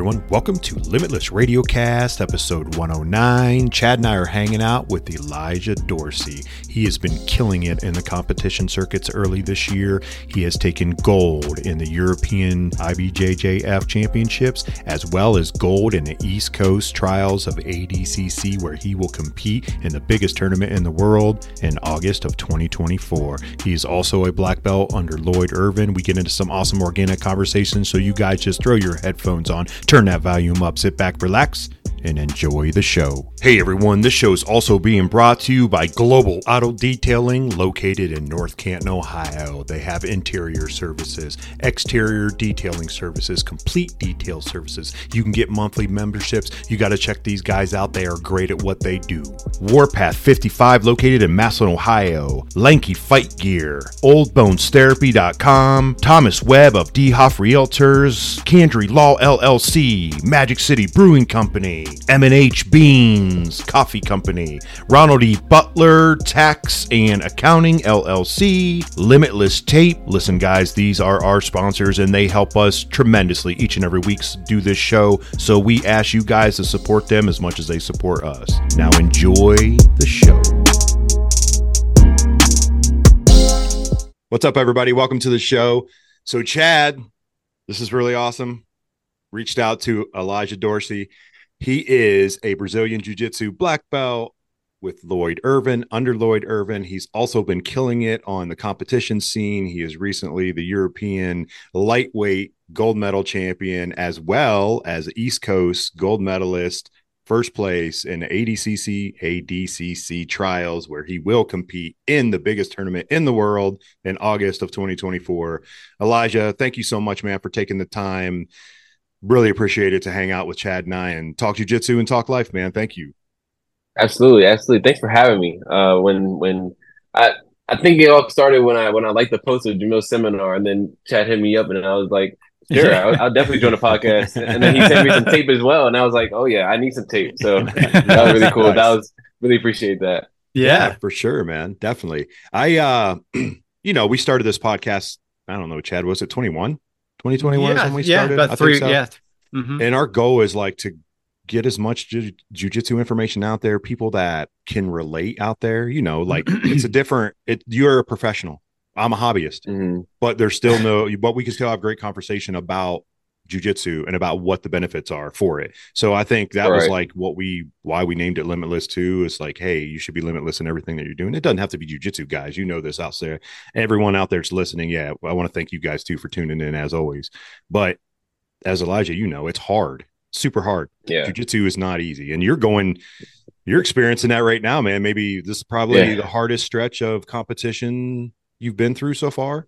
everyone. Welcome to Limitless Radiocast, episode 109. Chad and I are hanging out with Elijah Dorsey. He has been killing it in the competition circuits early this year. He has taken gold in the European IBJJF Championships, as well as gold in the East Coast Trials of ADCC, where he will compete in the biggest tournament in the world in August of 2024. He is also a black belt under Lloyd Irvin. We get into some awesome organic conversations, so you guys just throw your headphones on, turn that volume up, sit back, relax, and enjoy the show. Hey everyone, this show is also being brought to you by Global Auto Detailing, located in North Canton, Ohio. They have interior services, exterior detailing services, complete detail services. You can get monthly memberships. You got to check these guys out. They are great at what they do. Warpath 55, located in Massillon, Ohio. Lanky Fight Gear, OldBonesTherapy.com, Thomas Webb of D. Hoff Realtors, Candry Law LLC, Magic City Brewing Company, M&H Beans Coffee Company, Ronald E. Butler Tax and Accounting LLC, Limitless Tape. Listen guys, these are our sponsors and they help us tremendously each and every week do this show, so we ask you guys to support them as much as they support us. Now enjoy the show. What's up everybody? Welcome to the show. So Chad, this is really awesome. Reached out to Elijah Dorsey. He is a Brazilian Jiu-Jitsu black belt with Lloyd Irvin, under Lloyd Irvin. He's also been killing it on the competition scene. He is recently the European lightweight gold medal champion, as well as East Coast gold medalist, first place in the ADCC trials, where he will compete in the biggest tournament in the world in August of 2024. Elijah, thank you so much, man, for taking the time. Really appreciate it to hang out with Chad and I and talk jiu-jitsu and talk life, man. Thank you. Absolutely. Thanks for having me. When I think it all started when I liked the post of Jamil's seminar, and then Chad hit me up, and I was like, sure, I'll definitely join the podcast. And then he sent me some tape as well, and I was like, oh yeah, I need some tape. So that was really cool. Nice. Really appreciate that. Yeah, for sure, man. Definitely. We started this podcast. I don't know, Chad, was it 2021 is when we started? About 3, so. Yeah. Mm-hmm. And our goal is like to get as much jiu-jitsu information out there, people that can relate out there, you're a professional. I'm a hobbyist, but there's still but we can still have great conversation about jiu-jitsu and about what the benefits are for it. So I think that was like why we named it Limitless too. It's like, hey, you should be limitless in everything that you're doing. It doesn't have to be jiu-jitsu, guys. You know this out there. Everyone out there's listening. Yeah, I want to thank you guys too for tuning in as always. But as Elijah, it's hard, super hard. Yeah, jiu-jitsu is not easy, and you're experiencing that right now, man. Maybe this is probably the hardest stretch of competition you've been through so far.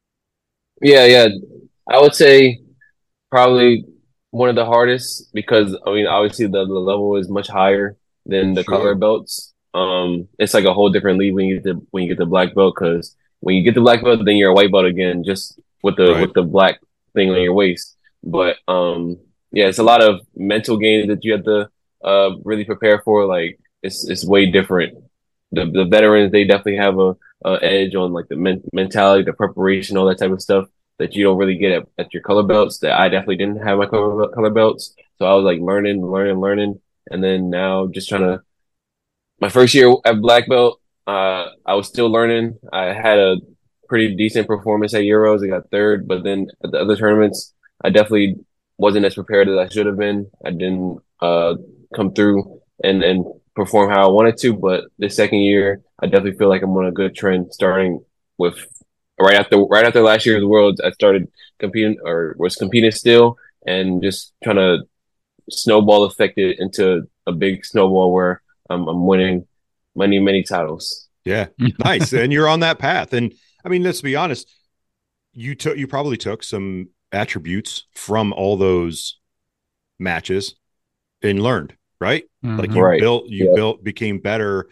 Yeah, I would say probably one of the hardest, because obviously the level is much higher than the color belts. It's like a whole different league when you get the black belt, because when you get the black belt, then you're a white belt again, just with the black thing on your waist. But it's a lot of mental games that you have to really prepare for. Like it's way different. The veterans, they definitely have a edge on like the mentality, the preparation, all that type of stuff that you don't really get at your color belts, that I definitely didn't have my color belts. So I was like learning. And then now just my first year at black belt, I was still learning. I had a pretty decent performance at Euros. I got third, but then at the other tournaments, I definitely wasn't as prepared as I should have been. I didn't come through and perform how I wanted to, but the second year, I definitely feel like I'm on a good trend, starting with right after last year's Worlds. I started was competing still, and just trying to snowball effect it into a big snowball where I'm winning many titles. Yeah, nice. And you're on that path. And I mean, let's be honest, you probably took some attributes from all those matches and learned, right? Mm-hmm. Like you became better.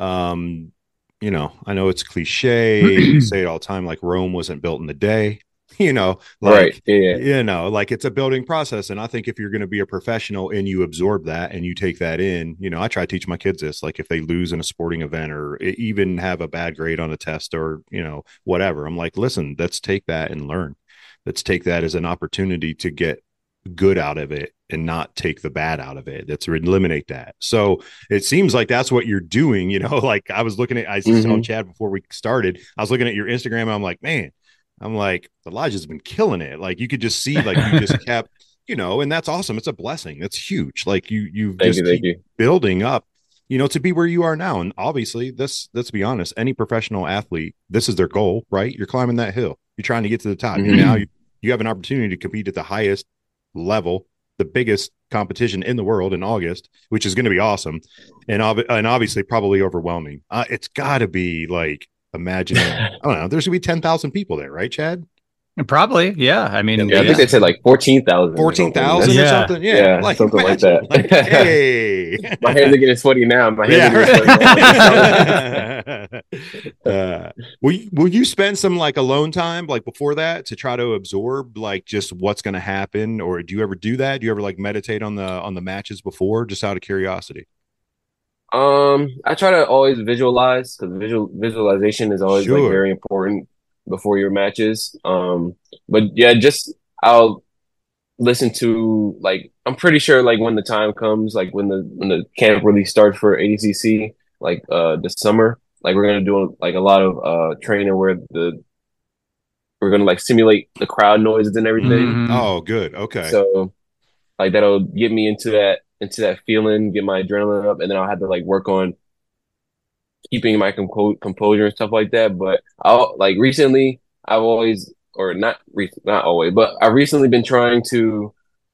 I know it's cliche, you say it all the time, like Rome wasn't built in a day, like it's a building process. And I think if you're going to be a professional and you absorb that and you take that in, I try to teach my kids this, like if they lose in a sporting event or even have a bad grade on a test or, whatever, I'm like, listen, let's take that and learn. Let's take that as an opportunity to get good out of it and not take the bad out of it. That's eliminate that. So it seems like that's what you're doing. Like I was looking at, I saw Chad before we started. I was looking at your Instagram. And I'm like, man, Elijah's been killing it. Like you could just see, like you just kept, and that's awesome. It's a blessing. That's huge. Like you've just keep building up, to be where you are now. And obviously let's be honest, any professional athlete, this is their goal, right? You're climbing that hill. You're trying to get to the top. Now you have an opportunity to compete at the highest level, the biggest competition in the world in August, which is going to be awesome. And obviously probably overwhelming. It's gotta be like, imagine, I don't know, there's gonna be 10,000 people there, right, Chad? Probably, yeah. I mean, I think they said like 14,000. 14,000 or something. Yeah, like, something imagine, like that. Like, hey, my hands are getting sweaty now. My hands are getting sweaty. Will you spend some like alone time like before that to try to absorb like just what's going to happen, or do you ever do that? Do you ever like meditate on the matches before, just out of curiosity? I try to always visualize, because visualization is always like very important before your matches. But yeah, just I'll listen to, like, I'm pretty sure like when the time comes, like when the camp really starts for ADCC, like this summer, like we're gonna do like a lot of training where we're gonna like simulate the crowd noises and everything. Oh, good. Okay. So like that'll get me into that feeling, get my adrenaline up, and then I'll have to like work on keeping my composure and stuff like that. But I'll like recently, I've always, or not always, but I've recently been trying to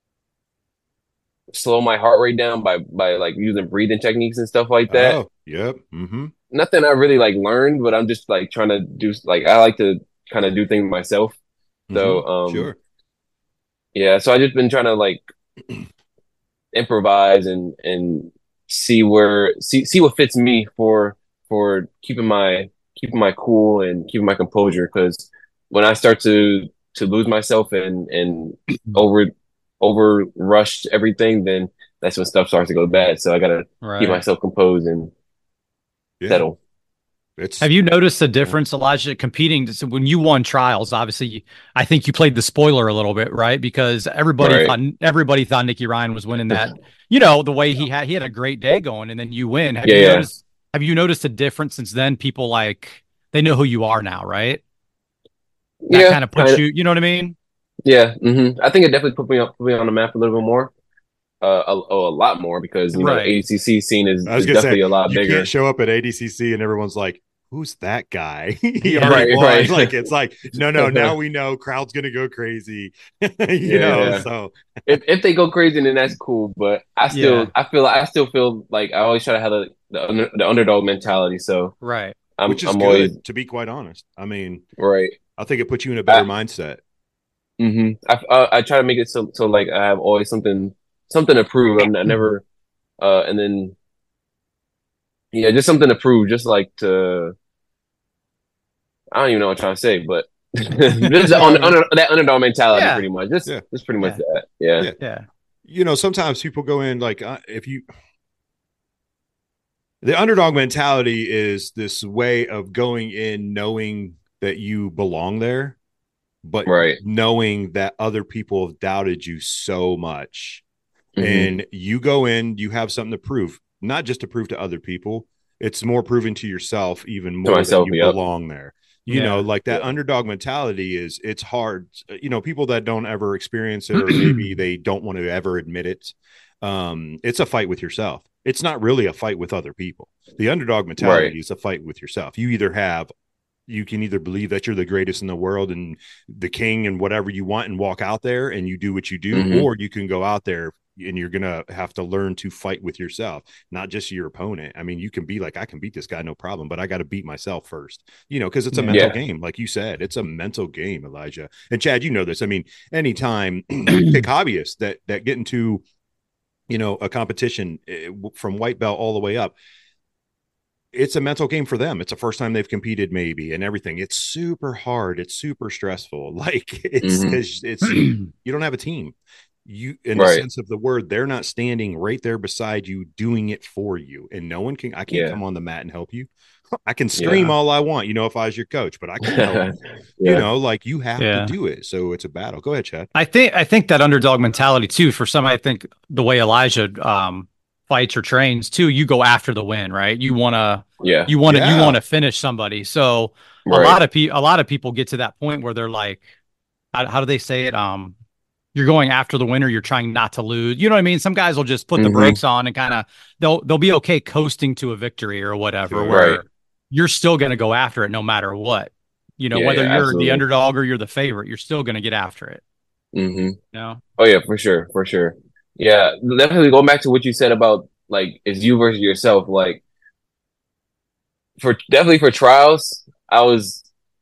slow my heart rate down by like using breathing techniques and stuff like that. Oh, yep. Nothing I really like learned, but I'm just like trying to do, like, I like to kind of do things myself. So sure. Yeah, so I just been trying to like improvise and see what fits me for keeping my cool and keeping my composure, because when I start to lose myself and over rush everything, then that's when stuff starts to go bad. So I gotta keep myself composed and settle. Have you noticed a difference, Elijah, competing? So when you won trials, obviously, I think you played the spoiler a little bit, right? Because everybody thought Nicky Ryan was winning that. The way he had a great day going, and then you win. Have you noticed a difference since then? People like, they know who you are now, right? That kind of puts you. You know what I mean? Yeah. I think it definitely put me on the map a little bit more. A lot more, because the ADCC scene is definitely a lot bigger. You can't show up at ADCC and everyone's like, "Who's that guy?" He already won. Like, it's like, no. Now we know, crowd's gonna go crazy. So if they go crazy, then that's cool. But I still feel like I always try to have the underdog mentality. So which is good, to be quite honest. I mean, I think it puts you in a better mindset. I try to make it so like I have always something to prove. I never, and then, just something to prove, just like I don't even know what I'm trying to say, but just that underdog mentality, pretty much. Just pretty much that. Yeah. Sometimes people go in like, the underdog mentality is this way of going in knowing that you belong there, but knowing that other people have doubted you so much. And you go in, you have something to prove, not just to prove to other people. It's more proving to yourself, even more, that you belong there. Like that underdog mentality it's hard. People that don't ever experience it, or maybe they don't want to ever admit it. It's a fight with yourself. It's not really a fight with other people. The underdog mentality is a fight with yourself. You can either believe that you're the greatest in the world and the king and whatever you want, and walk out there and you do what you do, or you can go out there and you're going to have to learn to fight with yourself, not just your opponent. I mean, you can be like, I can beat this guy, no problem, but I got to beat myself first, because it's a mental game. Like you said, it's a mental game, Elijah. And Chad, this. I mean, anytime pick hobbyists that get into, a competition from white belt all the way up, it's a mental game for them. It's the first time they've competed, maybe, and everything. It's super hard. It's super stressful. Like it's you don't have a team. you, in the sense of the word, they're not standing right there beside you doing it for you, and no one can. I can't come on the mat and help you. I can scream all I want, if I was your coach, but I can't help you. Like you have to do it. So it's a battle. Go ahead, Chad. I think that underdog mentality too, for some, I think the way Elijah fights or trains too, you go after the win, right? You want to finish somebody. So a lot of people get to that point where they're like, how do they say it? You're going after the winner. You're trying not to lose. You know what I mean? Some guys will just put the brakes on and kind of they'll be okay coasting to a victory or whatever. Where you're still going to go after it no matter what. Whether you're absolutely the underdog or you're the favorite, you're still going to get after it. Oh yeah, for sure. Yeah, definitely going back to what you said about like it's you versus yourself. Like for trials, I was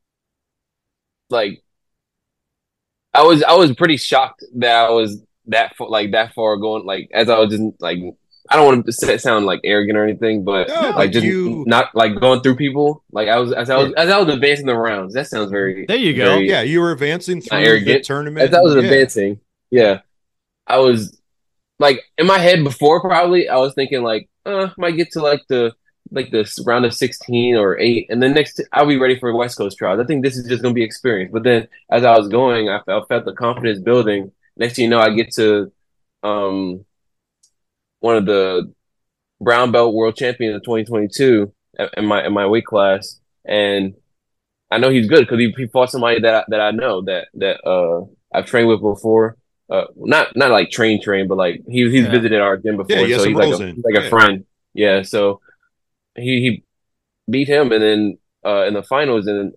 pretty shocked that I was that far going. Like as I was just like, I don't want to sound like arrogant or anything, but not like going through people. Like as I was advancing the rounds. That sounds very. There you go. Yeah, you were advancing through the tournament. As I was advancing, I was like in my head before. Probably I was thinking like, might get to like the round of 16 or 8, and then I'll be ready for West Coast trials. I think this is just going to be experience. But then as I was going, I felt the confidence building. Next thing you know, I get to one of the brown belt world champions of 2022 in my weight class, and I know he's good because he fought somebody that I know that I've trained with before. Not like train, but like he's visited our gym before, so he's like a friend. Yeah, so he beat him, and then in the finals, and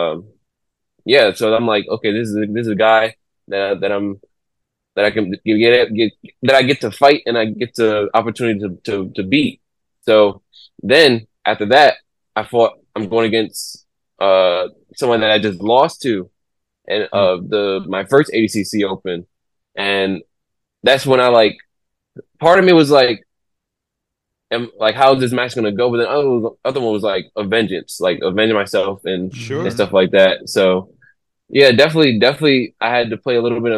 so I'm like, okay, this is a guy that I can that I get to fight, and I get the opportunity to beat. So then after that, I'm going against someone that I just lost to, and my first ADCC Open, and that's when I like. Part of me was like, how is this match going to go? But then the other one was like a vengeance, like avenging myself and stuff like that. So yeah, definitely, I had to play a little bit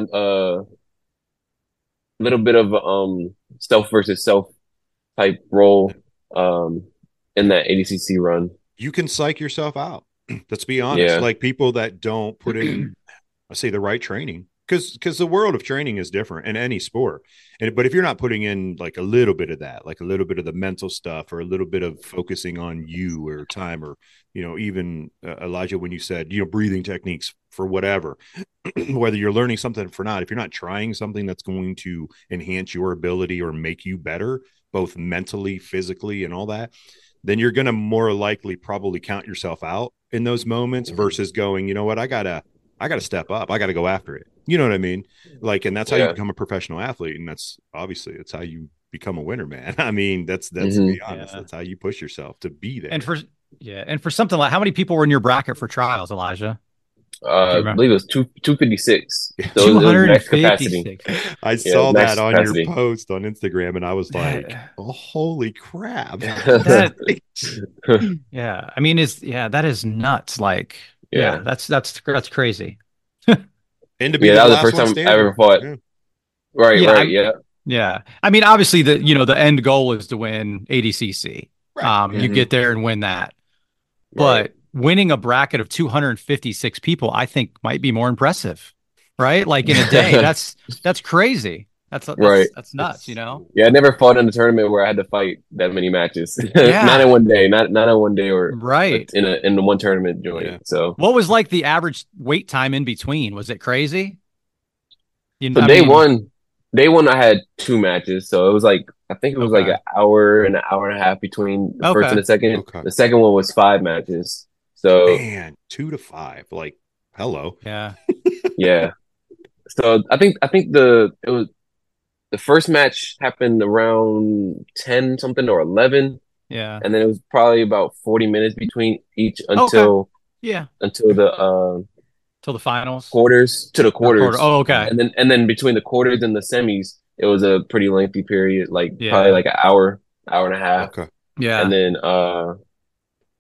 of self versus self type role in that ADCC run. You can psych yourself out. Let's be honest. Like people that don't put in, I say, the right training, because the world of training is different in any sport. But if you're not putting in like a little bit of that, like a little bit of the mental stuff, or a little bit of focusing on you or time, or even Elijah, when you said breathing techniques for whatever, whether you're learning something or not, if you're not trying something that's going to enhance your ability or make you better, both mentally, physically, and all that, then you're going to more likely probably count yourself out in those moments versus going, you know what, I gotta step up. I got to go after it. You know what I mean? Like, and that's how you become a professional athlete. And that's how you become a winner, man. I mean, that's to be honest, that's how you push yourself to be there. And for something like, how many people were in your bracket for trials, Elijah? I believe it was 256. So 256. I saw that on your post on Instagram, and I was like, "Oh, holy crap!" Yeah, I mean, that is nuts. Like, that's crazy. And to be that was the first time I ever fought. Yeah. Right. Yeah. I mean, obviously the end goal is to win ADCC. Right. You get there and win that, but winning a bracket of 256 people, I think, might be more impressive, right? Like in a day, that's crazy. That's nuts, Yeah, I never fought in a tournament where I had to fight that many matches. Not in one day, not in one day, or in the one tournament joint. Yeah. So, what was like the average wait time in between? Was it crazy? Day one, I had 2 matches, so it was like I think it was like an hour and a half between the first and the second. Okay. The second one was 5 matches. So, man, 2 to 5, like hello, yeah. So I think the first match happened around 10 something or 11. Yeah. And then it was probably about 40 minutes between each until the finals. Quarters to the quarters. Oh, okay. And then between the quarters and the semis, it was a pretty lengthy period, probably like an hour and a half. Okay. Yeah. And then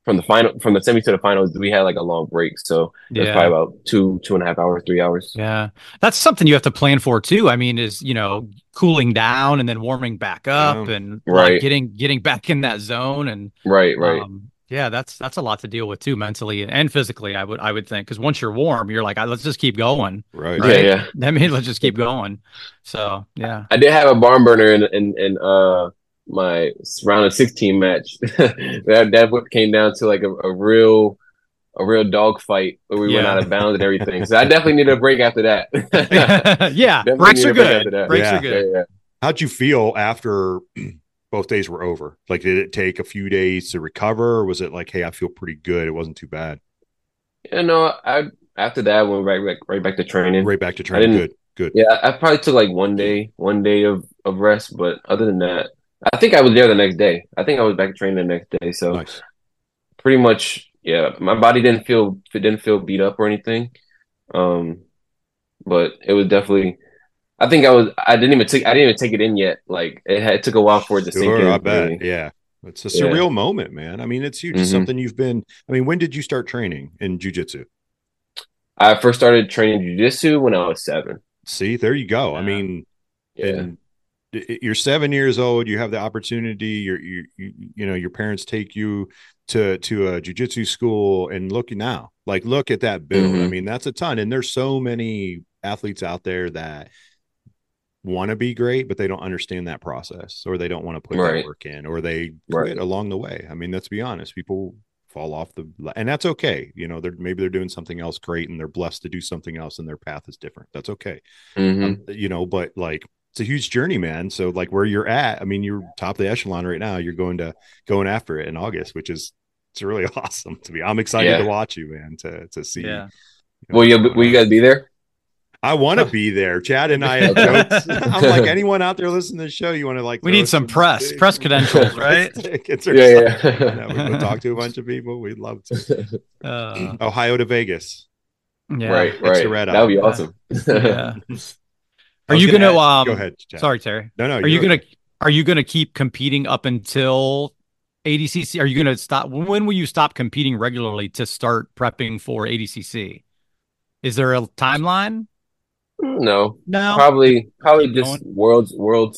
from the semis to the finals, we had like a long break. So it was probably about 2.5 hours, 3 hours. Yeah. That's something you have to plan for too. I mean, is, cooling down and then warming back up and like getting back in that zone. And right. Yeah, that's a lot to deal with too, mentally and physically, I would think. Because once you're warm, you're like, let's just keep going. Right. Yeah. I mean, let's just keep going. So yeah. I did have a barn burner in my round of 16 match. that came down to like a real dog fight where we went out of bounds and everything. So I definitely need a break after that. Yeah, breaks are good. Breaks are good. Yeah. How'd you feel after both days were over? Like, did it take a few days to recover, or was it like, hey, I feel pretty good, it wasn't too bad? After that I went right back to training. Right back to training. Good. Yeah, I probably took like one day of rest, but other than that, I think I was there the next day. I think I was back training the next day. So nice. Pretty much, yeah. My body didn't feel beat up or anything. But it was definitely. I think I didn't even take it in yet. Like it took a while for it to sink in. I bet. Really. Yeah. It's a surreal moment, man. I mean, it's huge. It's something you've been. I mean, when did you start training in jiu-jitsu? I first started training jiu-jitsu when I was 7. See, there you go. I mean, and you're 7 years old. You have the opportunity. Your parents take you to a jiu-jitsu school, and look at that build. I mean, that's a ton. And there's so many athletes out there that want to be great, but they don't understand that process, or they don't want to put that work in, or they quit along the way. I mean, let's be honest. People fall off and that's okay. Maybe they're doing something else great and they're blessed to do something else and their path is different. That's okay. But like, it's a huge journey, man. So like where you're at, I mean, you're top of the echelon right now. You're going after it in August, it's really awesome to be. I'm excited to watch you, man, to see. Yeah. Will you guys be there? I want to be there. Chad and I have jokes. I'm like, anyone out there listening to the show, you want to like? We need some press credentials, right? Yeah. We go talk to a bunch of people. We'd love to. Ohio to Vegas. Yeah, right. That would be awesome. Yeah. Are you gonna? Go ahead, Chad. Sorry, Terry. No. Are you gonna keep competing up until ADCC? Are you gonna stop? When will you stop competing regularly to start prepping for ADCC? Is there a timeline? No. Probably just Worlds,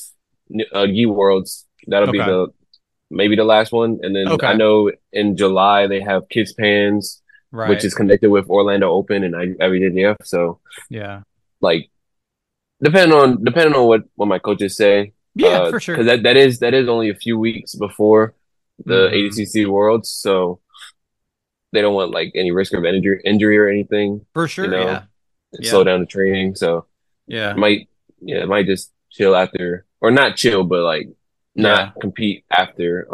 Gi Worlds. That'll be maybe the last one, and then I know in July they have Kids Pans, which is connected with Orlando Open and IBJJF. So yeah, like depending on what my coaches say. Yeah, for sure. Because that is only a few weeks before the ADCC Worlds, so they don't want like any risk of injury or anything. For sure, slow down the training. So it might just chill after, or not chill, but like not compete after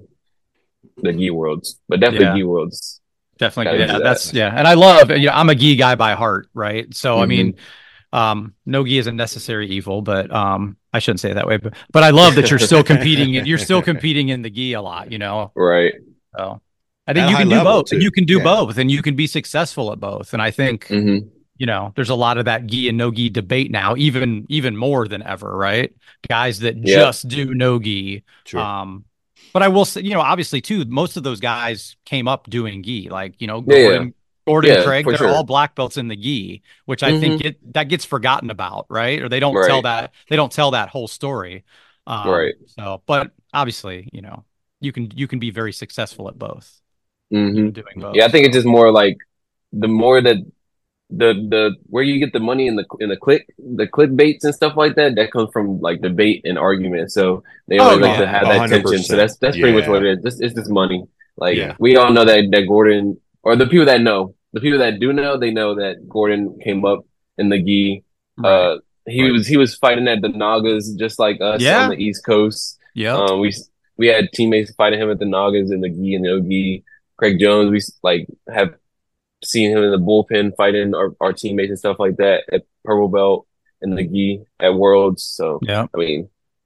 the Gi Worlds, but definitely Gi Worlds. Definitely, that's and I love. I'm a Gi guy by heart, right? So I mean, no Gi is a necessary evil, but I shouldn't say it that way. But I love that you're still competing. You're still competing in the Gi a lot, Right. So I think you can do both. And you can do both, and you can be successful at both. And I think there's a lot of that Gi and no Gi debate now, even more than ever, right? Guys that just do no Gi. Sure. But I will say, obviously too, most of those guys came up doing Gi, like Gordon Craig, they're all black belts in the Gi, which I think that gets forgotten about, right? Or they don't tell that whole story. Right. So, but obviously, you can be very successful at both. Doing both. Yeah, I think it's just more like the more that the where you get the money in the clickbaits and stuff like that comes from like debate and argument. So they always like to have that 100%. Tension. So that's pretty much what it is. It's just money. Like we all know that Gordon, or the people that do know, they know that Gordon came up in the Gi. Right. He was fighting at the Nagas just like us on the East Coast. Yeah. We had teammates fighting him at the Nagas in the Gi and the Ogi. Craig Jones, we like have seen him in the bullpen fighting our teammates and stuff like that at Purple Belt and the Gi at Worlds. So I mean,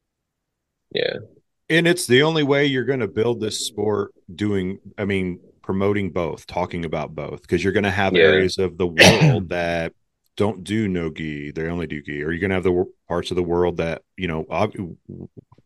and it's the only way you're going to build this sport. Promoting both, talking about both, because you're going to have areas of the world that don't do no Gi, they only do Gi, or you're going to have the parts of the world that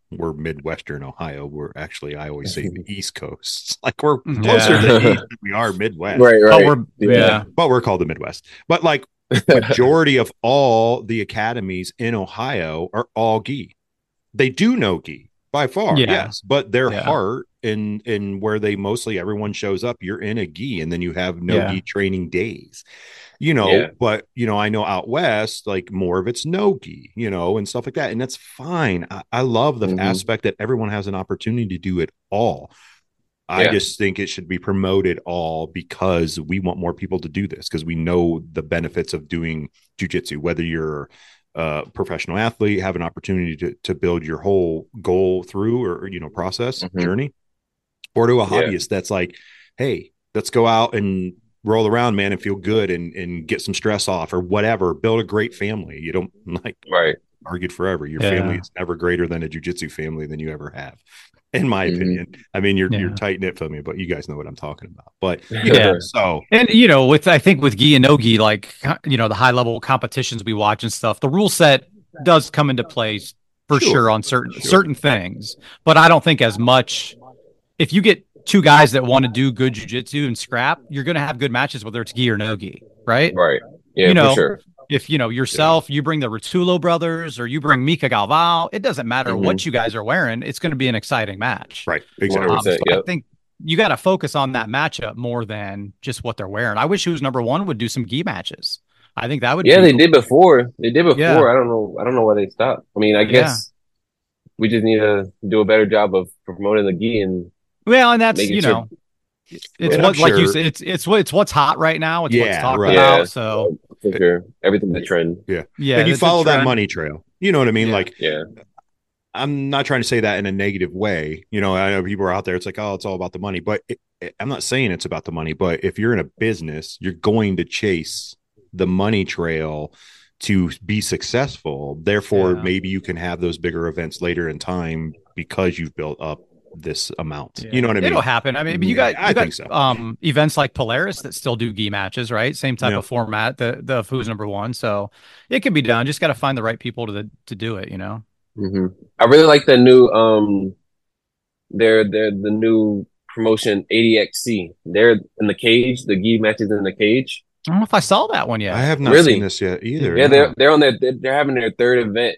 we're Midwestern Ohio. We're actually, I always say the East Coast. Like we're closer to the East than we are Midwest. Right. But we're called the Midwest. But like majority of all the academies in Ohio are all gi. They do know gi by far, yes. But their heart in where they mostly everyone shows up, you're in a gi, and then you have no gi training days. But I know out west, like more of it's no gi, and stuff like that. And that's fine. I love the aspect that everyone has an opportunity to do it all. I just think it should be promoted all because we want more people to do this because we know the benefits of doing jujitsu, whether you're a professional athlete, have an opportunity to build your whole goal through or, process journey, or to a hobbyist that's like, hey, let's go out and roll around, man, and feel good and get some stress off or whatever, build a great family. You don't argued forever. Your family is never greater than a jujitsu family than you ever have. In my opinion, I mean, you're tight knit family, but you guys know what I'm talking about. But so and I think with gi and no gi, like the high level competitions we watch and stuff, the rule set does come into place for sure on certain things, but I don't think as much. If you get two guys that want to do good jujitsu and scrap, you're going to have good matches whether it's gi or no gi, right? Right. Yeah, for sure. If yourself, you bring the Rotullo brothers or you bring Mika Galvao, it doesn't matter what you guys are wearing. It's going to be an exciting match. Right. Exactly. I think you got to focus on that matchup more than just what they're wearing. I wish who's number one would do some gi matches. I think that would. Yeah, they did before. I don't know why they stopped. I mean, I guess we just need to do a better job of promoting the gi and. Well, and that's it's like you said, it's what's hot right now. It's what's talked about. So for sure, everything's a trend. Yeah. And you follow that money trail. You know what I mean? I'm not trying to say that in a negative way. I know people are out there. It's like, oh, it's all about the money. But I'm not saying it's about the money. But if you're in a business, you're going to chase the money trail to be successful. Therefore, maybe you can have those bigger events later in time because you've built up this amount. You know what I mean? It'll happen. I mean, you got events like Polaris that still do gi matches, right? Same type of format, the who's number one. So it can be done. Just got to find the right people to do it, I really like the new they're the new promotion ADXC. They're in the cage, the gi matches in the cage. I don't know if I saw that one yet. I have not seen this yet either. Yeah, they're on they're having their third event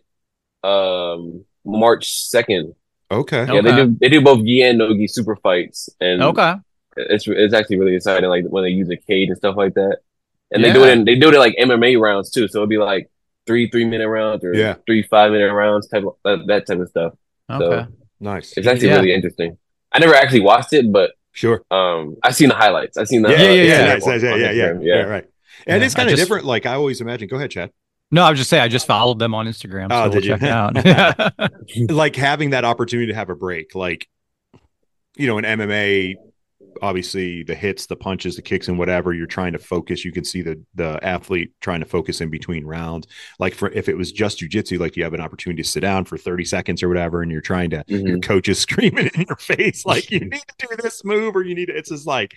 March 2nd. Okay. Yeah, they do both gi and no gi super fights, and it's actually really exciting. Like when they use a cage and stuff like that, and they do it like MMA rounds too. So it'd be like 3-minute rounds or 3 5-minute rounds that type of stuff. Okay, so nice. It's actually really interesting. I never actually watched it, but I've seen the highlights. I've seen the right. And it's kind of different. Like I always imagine. Go ahead, Chad. No, I was just saying I just followed them on Instagram. Oh, so did you? Check it out. Like having that opportunity to have a break, like in MMA, obviously the hits, the punches, the kicks, and whatever, you're trying to focus. You can see the athlete trying to focus in between rounds. Like if it was just jujitsu, like you have an opportunity to sit down for 30 seconds or whatever, and you're trying to your coach is screaming in your face like you need to do this move or you need to. It's just like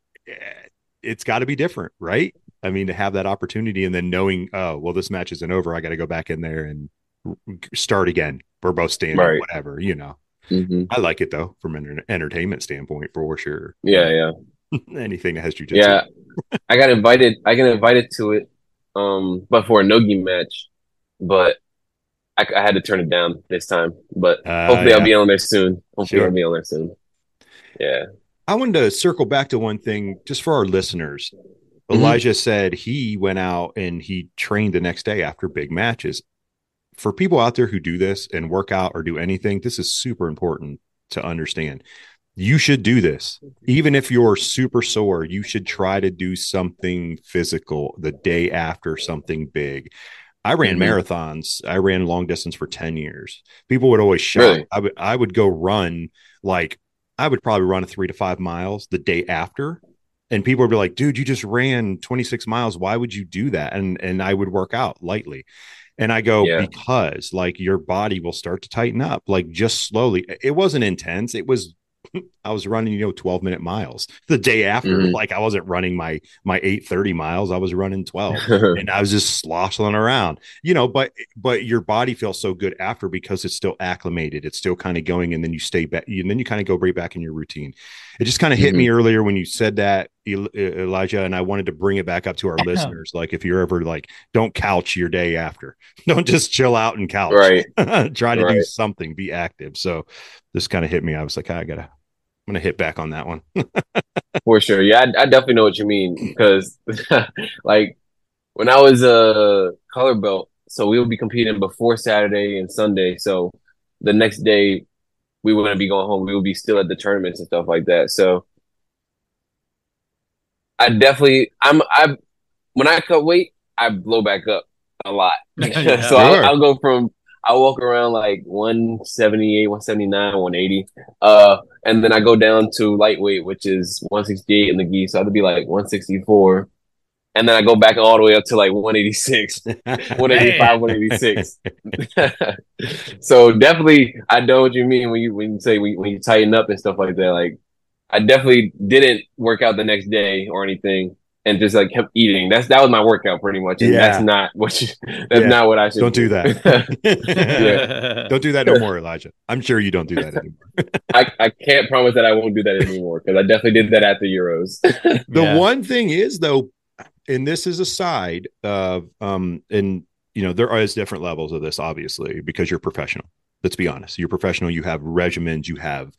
it's got to be different, right? I mean, to have that opportunity and then knowing, oh, well, this match isn't over. I got to go back in there and start again. We're both standing, whatever, I like it though, from an entertainment standpoint for sure. Yeah. Anything that has jujitsu. Yeah. I got invited to it, but for a no-gi match, but I had to turn it down this time, but hopefully I'll be on there soon. I'll be on there soon. Yeah. I wanted to circle back to one thing just for our listeners. Elijah said he went out and he trained the next day after big matches. For people out there who do this and work out or do anything, this is super important to understand. You should do this. Even if you're super sore, you should try to do something physical the day after something big. I ran marathons. I ran long distance for 10 years. People would always shout. Really? I would go run, like I would probably run 3 to 5 miles the day after. And people would be like, dude, you just ran 26 miles. Why would you do that? And I would work out lightly. And I go, because like your body will start to tighten up, like just slowly. It wasn't intense. It was I was running, 12-minute miles the day after. Mhm. Like I wasn't running my 8:30 miles. I was running 12 and I was just sloshing around, but your body feels so good after because it's still acclimated. It's still kind of going. And then you stay back and then you kind of go right back in your routine. It just kind of hit me earlier when you said that, Elijah, and I wanted to bring it back up to our listeners. Like if you're ever like, don't couch your day after, don't just chill out and couch, Right. try to do Right. something, be active. So this kind of hit me. I was like, I'm gonna hit back on that one. For sure. Yeah, I definitely know what you mean because like when I was a color belt, so we would be competing before Saturday and Sunday. So the next day we wouldn't be going home. We would be still at the tournaments and stuff like that. So I definitely when I cut weight, I blow back up a lot. Yeah. So I'll go from I walk around like 178, 179, 180. And then I go down to lightweight, which is 168 in the gi. So I'd be like 164. And then I go back all the way up to like 186, 185, 186. So definitely I know what you mean when you say when you tighten up and stuff like that. Like I definitely didn't work out the next day or anything and just like kept eating. That was my workout pretty much. And that's not what not what I should Don't do that. Yeah. Don't do that no more, Elijah. I'm sure you don't do that anymore. I can't promise that I won't do that anymore because I definitely did that at the Euros. The one thing is though, and this is a side of and there is different levels of this, obviously, because you're professional. Let's be honest. You're professional. You have regimens, you have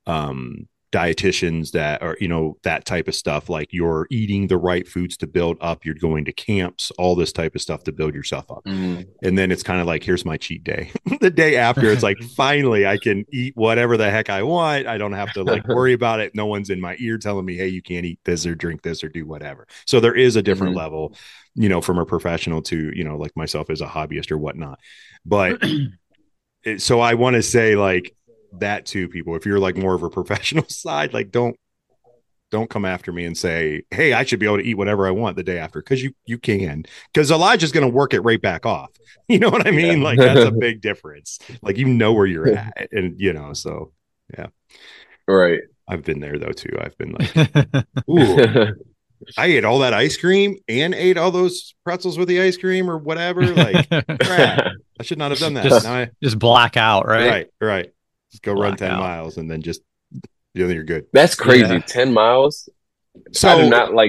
dietitians that are, that type of stuff. Like you're eating the right foods to build up. You're going to camps, all this type of stuff to build yourself up. And then it's kind of like, here's my cheat day. The day after, it's like, finally, I can eat whatever the heck I want. I don't have to like worry about it. No one's in my ear telling me, hey, you can't eat this or drink this or do whatever. So there is a different level, from a professional to, like myself as a hobbyist or whatnot. But so I want to say like, that to people, if you're like more of a professional side, like don't come after me and say, hey, I should be able to eat whatever I want the day after, because you can, because Elijah's going to work it right back off. You know what I mean? Like that's a big difference. Like where you're at, and so yeah, right. I've been there though too. I've been like, ooh, I ate all that ice cream and ate all those pretzels with the ice cream or whatever. Like crap, I should not have done that. Just black out, right? Right. Just go run 10 miles and then just you're good. That's crazy. Yeah. 10 miles. So I do not like.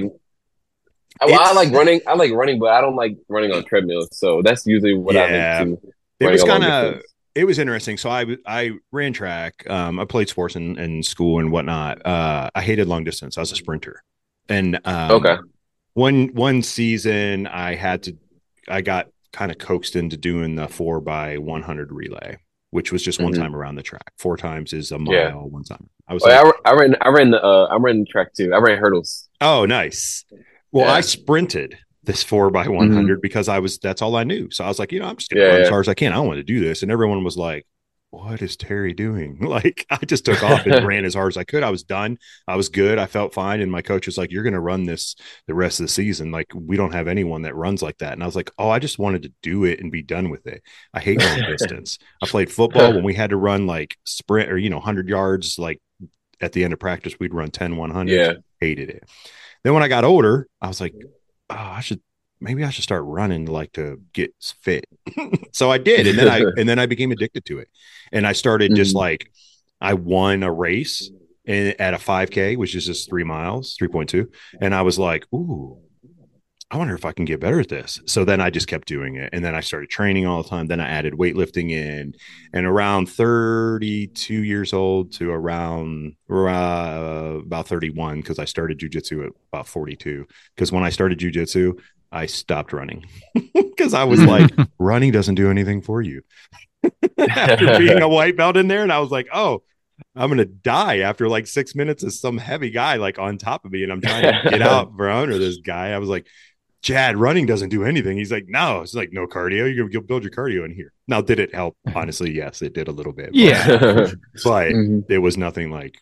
I like running. I like running, but I don't like running on treadmills. So that's usually what I make too. It was kind of. It was interesting. So I ran track. I played sports in school and whatnot. I hated long distance. I was a sprinter, and okay. One season I got kind of coaxed into doing the 4x100 relay, which was just one time around the track. 4 times is a mile. One time. I ran the track too. I ran hurdles. Oh, nice. Well, I sprinted this 4x100 because that's all I knew. So I was like, I'm just going to run as hard as I can. I don't want to do this. And everyone was like, what is Terry doing? Like, I just took off and ran as hard as I could. I was done. I was good. I felt fine. And my coach was like, you're going to run this the rest of the season. Like, we don't have anyone that runs like that. And I was like, oh, I just wanted to do it and be done with it. I hate long distance. I played football when we had to run like sprint or, 100 yards. Like at the end of practice, we'd run 10, 100. Yeah. Hated it. Then when I got older, I was like, oh, maybe I should start running to get fit. So I did. And then I became addicted to it. And I started just like, I won a race at a 5K, which is just 3 miles, 3.2. And I was like, ooh, I wonder if I can get better at this. So then I just kept doing it. And then I started training all the time. Then I added weightlifting in, and around 32 years old to around about 31, because I started jujitsu at about 42. Because when I started jujitsu, I stopped running because I was like, running doesn't do anything for you. After being a white belt in there. And I was like, oh, I'm going to die after like 6 minutes of some heavy guy like on top of me. And I'm trying to get out from under this guy. I was like, Chad, running doesn't do anything. He's like, no, it's like no cardio. You'll build your cardio in here. Now, did it help? Honestly, yes, it did a little bit. But it was nothing like,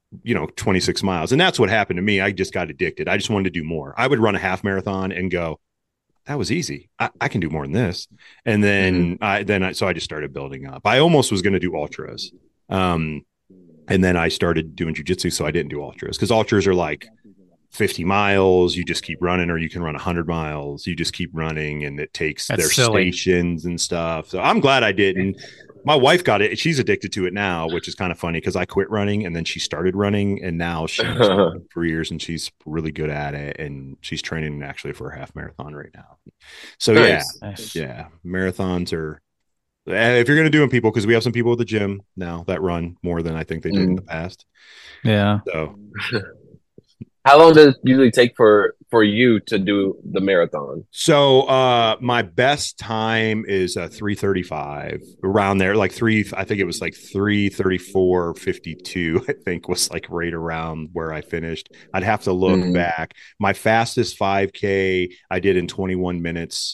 26 miles. And that's what happened to me. I just got addicted. I just wanted to do more. I would run a half marathon and go, that was easy. I can do more than this. And then so I just started building up. I almost was going to do ultras. And And then I started doing jujitsu, so I didn't do ultras because ultras are like 50 miles. You just keep running, or you can run 100 miles. You just keep running, and it takes their stations and stuff. So I'm glad I didn't. My wife got it. She's addicted to it now, which is kind of funny because I quit running and then she started running, and now she's for years and she's really good at it. And she's training actually for a half marathon right now. So nice. Yeah, marathons are. If you're going to do them, people, because we have some people at the gym now that run more than I think they did in the past. Yeah. So, how long does it usually take for you to do the marathon? So, my best time is 3:35 around there, like I think it was like 3:34:52. I think was like right around where I finished. I'd have to look back. My fastest 5K I did in 21 minutes.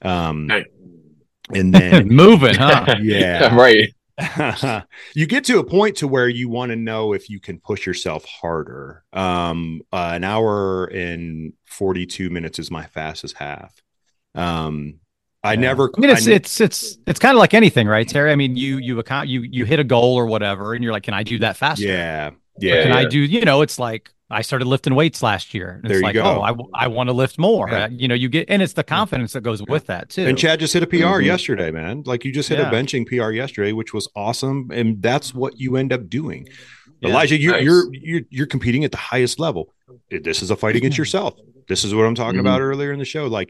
And then moving, huh? Yeah, right. You get to a point to where you want to know if you can push yourself harder. An hour and 42 minutes is my fastest half. I mean, it's kind of like anything, right, Terry? I mean, you hit a goal or whatever, and you're like, can I do that faster? Yeah. Can I do? It's like I started lifting weights last year. It's like, I want to lift more. Yeah. You get, and it's the confidence that goes with that too. And Chad just hit a PR yesterday, man. Like you just hit a benching PR yesterday, which was awesome. And that's what you end up doing. Yeah. Elijah, you're competing at the highest level. This is a fight against yourself. This is what I'm talking about earlier in the show. Like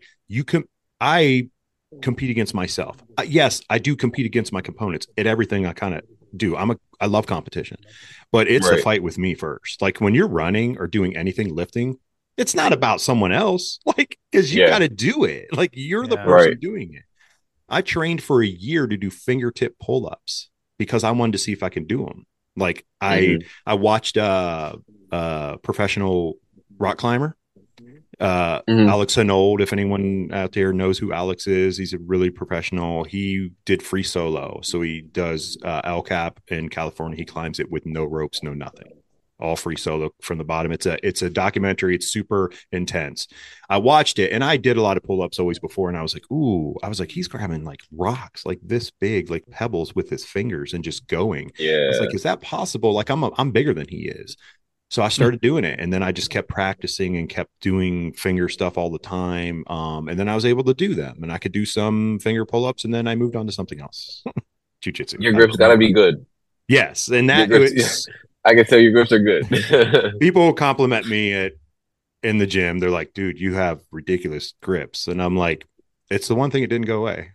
I compete against myself. Yes, I do compete against my components at everything I kind of do. I love competition, but it's a fight with me first. Like when you're running or doing anything lifting, it's not about someone else. Like, because you got to do it. Like you're the person doing it. I trained for a year to do fingertip pull-ups because I wanted to see if I can do them. Like I watched a professional rock climber, Alex Honnold. If anyone out there knows who Alex is, he's a really professional. He did free solo, so he does El Cap in California. He climbs it with no ropes, no nothing, all free solo from the bottom. It's a documentary. It's super intense. I watched it, and I did a lot of pull-ups always before, and I was like, he's grabbing like rocks like this big, like pebbles with his fingers and just going. I was like, is that possible? Like I'm bigger than he is. So I started doing it, and then I just kept practicing and kept doing finger stuff all the time. And then I was able to do them, and I could do some finger pull-ups, and then I moved on to something else. Jiu-jitsu. Your grips got to be good. Yes. And that I can tell your grips are good. People compliment me in the gym. They're like, dude, you have ridiculous grips. And I'm like, it's the one thing that didn't go away.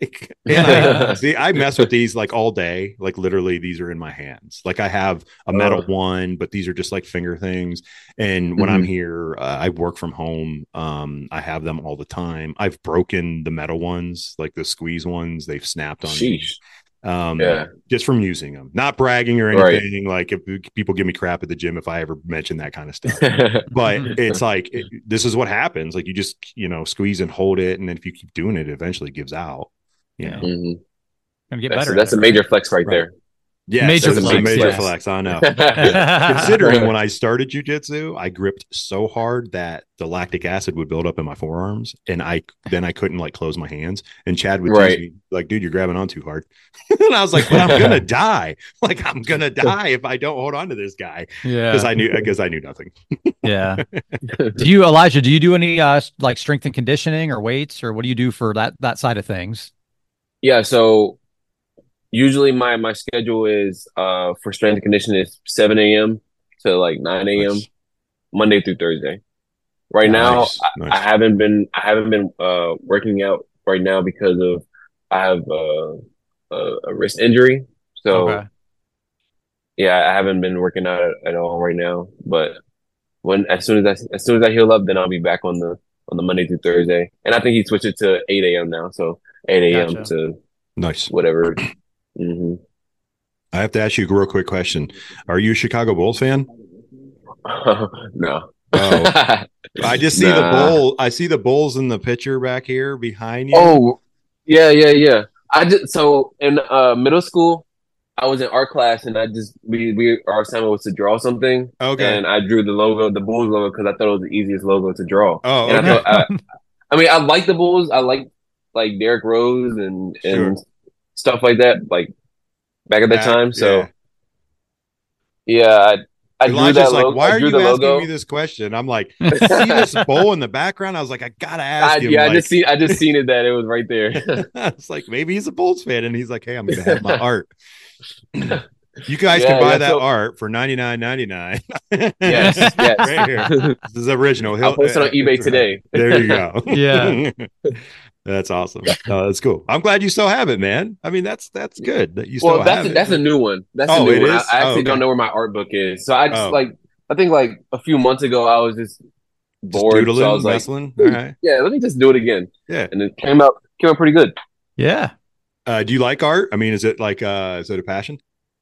I mess with these like all day. Like literally these are in my hands. Like I have a metal one, but these are just like finger things. And when I'm here, I work from home. I have them all the time. I've broken the metal ones, like the squeeze ones. They've snapped on me. Just from using them, not bragging or anything. Like if people give me crap at the gym if I ever mention that kind of stuff, but it's like this is what happens. Like you just squeeze and hold it, and then if you keep doing it, it eventually gives out. Gonna get better. That's a major flex right there. Yeah, major flex. I know. Considering when I started jiu-jitsu, I gripped so hard that the lactic acid would build up in my forearms, and I couldn't like close my hands. And Chad would tease me, like, "Dude, you're grabbing on too hard." And I was like, "But I'm gonna die! Like I'm gonna die if I don't hold on to this guy." Yeah, because I knew nothing. Yeah. Elijah? Do you do any like strength and conditioning or weights, or what do you do for that side of things? Yeah. So. Usually my schedule is for strength and conditioning is 7 a.m. to like 9 a.m. Monday through Thursday. Right now, I haven't been working out right now because of I have a wrist injury. So I haven't been working out at all right now. But as soon as I heal up, then I'll be back on the Monday through Thursday. And I think he switched it to 8 a.m. now. So 8 a.m. to whatever. I have to ask you a real quick question. Are you a Chicago Bulls fan? No. Oh, I just see the Bull. I see the Bulls in the picture back here behind you. Oh, yeah. So in middle school, I was in art class, and our assignment was to draw something. Okay. And I drew the logo, the Bulls logo, because I thought it was the easiest logo to draw. Oh, okay. And I like the Bulls. I like Derrick Rose and stuff like that, like back at that time. So Yeah, I drew Elijah's that like, logo. why I are drew you the asking logo. me this question? I'm like, I see this bowl in the background. I was like, I gotta ask him. Yeah, Like, I just seen it that it was right there. it's like maybe he's a Bulls fan, and he's like, hey, I'm gonna have my art. You guys can Yeah, buy yeah. that So art for $99.99. yes, yes. Right here. This is original. I'll post it on eBay today. There you go. Yeah. That's awesome. That's cool. I'm glad you still have it, man. I mean, that's good that you still Well, have it. that's a new one. That's a Oh, new it one. is? I Oh, actually okay. don't know where my art book is. So I just Oh. I think like a few months ago I was just Just bored. doodling, So I was like, messing. All right. yeah, let me just do it again. Yeah. And it came out pretty good. Yeah. Do you like art? I mean, is it like is it a passion?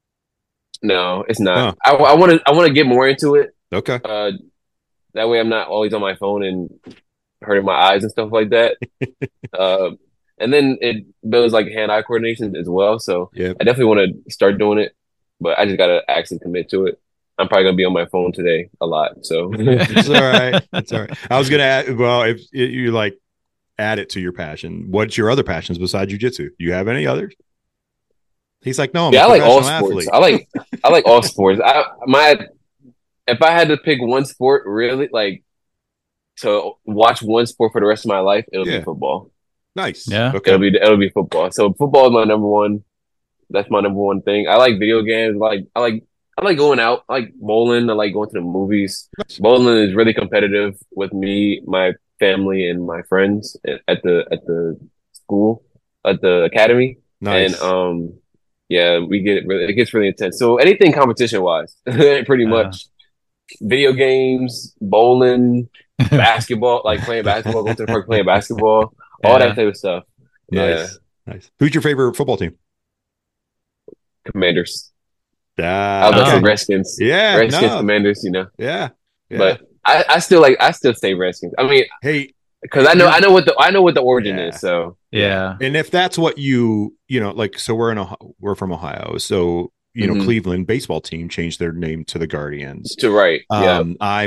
No, it's not. Oh. I want to get more into it. Okay. That way I'm not always on my phone and hurting my eyes and stuff like that. And then it builds like hand-eye coordination as well. So Yeah. I definitely want to start doing it, but I just gotta actually commit to it. I'm probably gonna be on my phone today a lot. So It's all right. It's all right. I was gonna add, well, if you like add it to your passion, what's your other passions besides jujitsu? Do you have any others? He's like, no, I'm yeah, a I like all professional sports. athlete. I like all sports. If I had to pick one sport, really like to watch one sport for the rest of my life, it'll Yeah. be football. Nice. Yeah. Okay. It'll be football. So football is my number one. That's my number one thing. I like video games. I like going out. I like bowling. I like going to the movies. Bowling is really competitive with me, my family, and my friends at the school, at the academy. Nice. And yeah, it gets really intense. So anything competition wise, pretty much. Video games, bowling, basketball, like playing basketball, going to the park playing basketball, all that type of stuff. Nice. Nice. Who's your favorite football team? Commanders. Ah, I was okay. like Redskins. Yeah. Redskins, No. Commanders, you know. Yeah. Yeah. But I still say Redskins. I mean, hey, because I know what the origin Yeah. is. So Yeah. and if that's what you know, like, so we're from Ohio, so you know, Mhm. Cleveland baseball team changed their name to the Guardians. to right, yeah,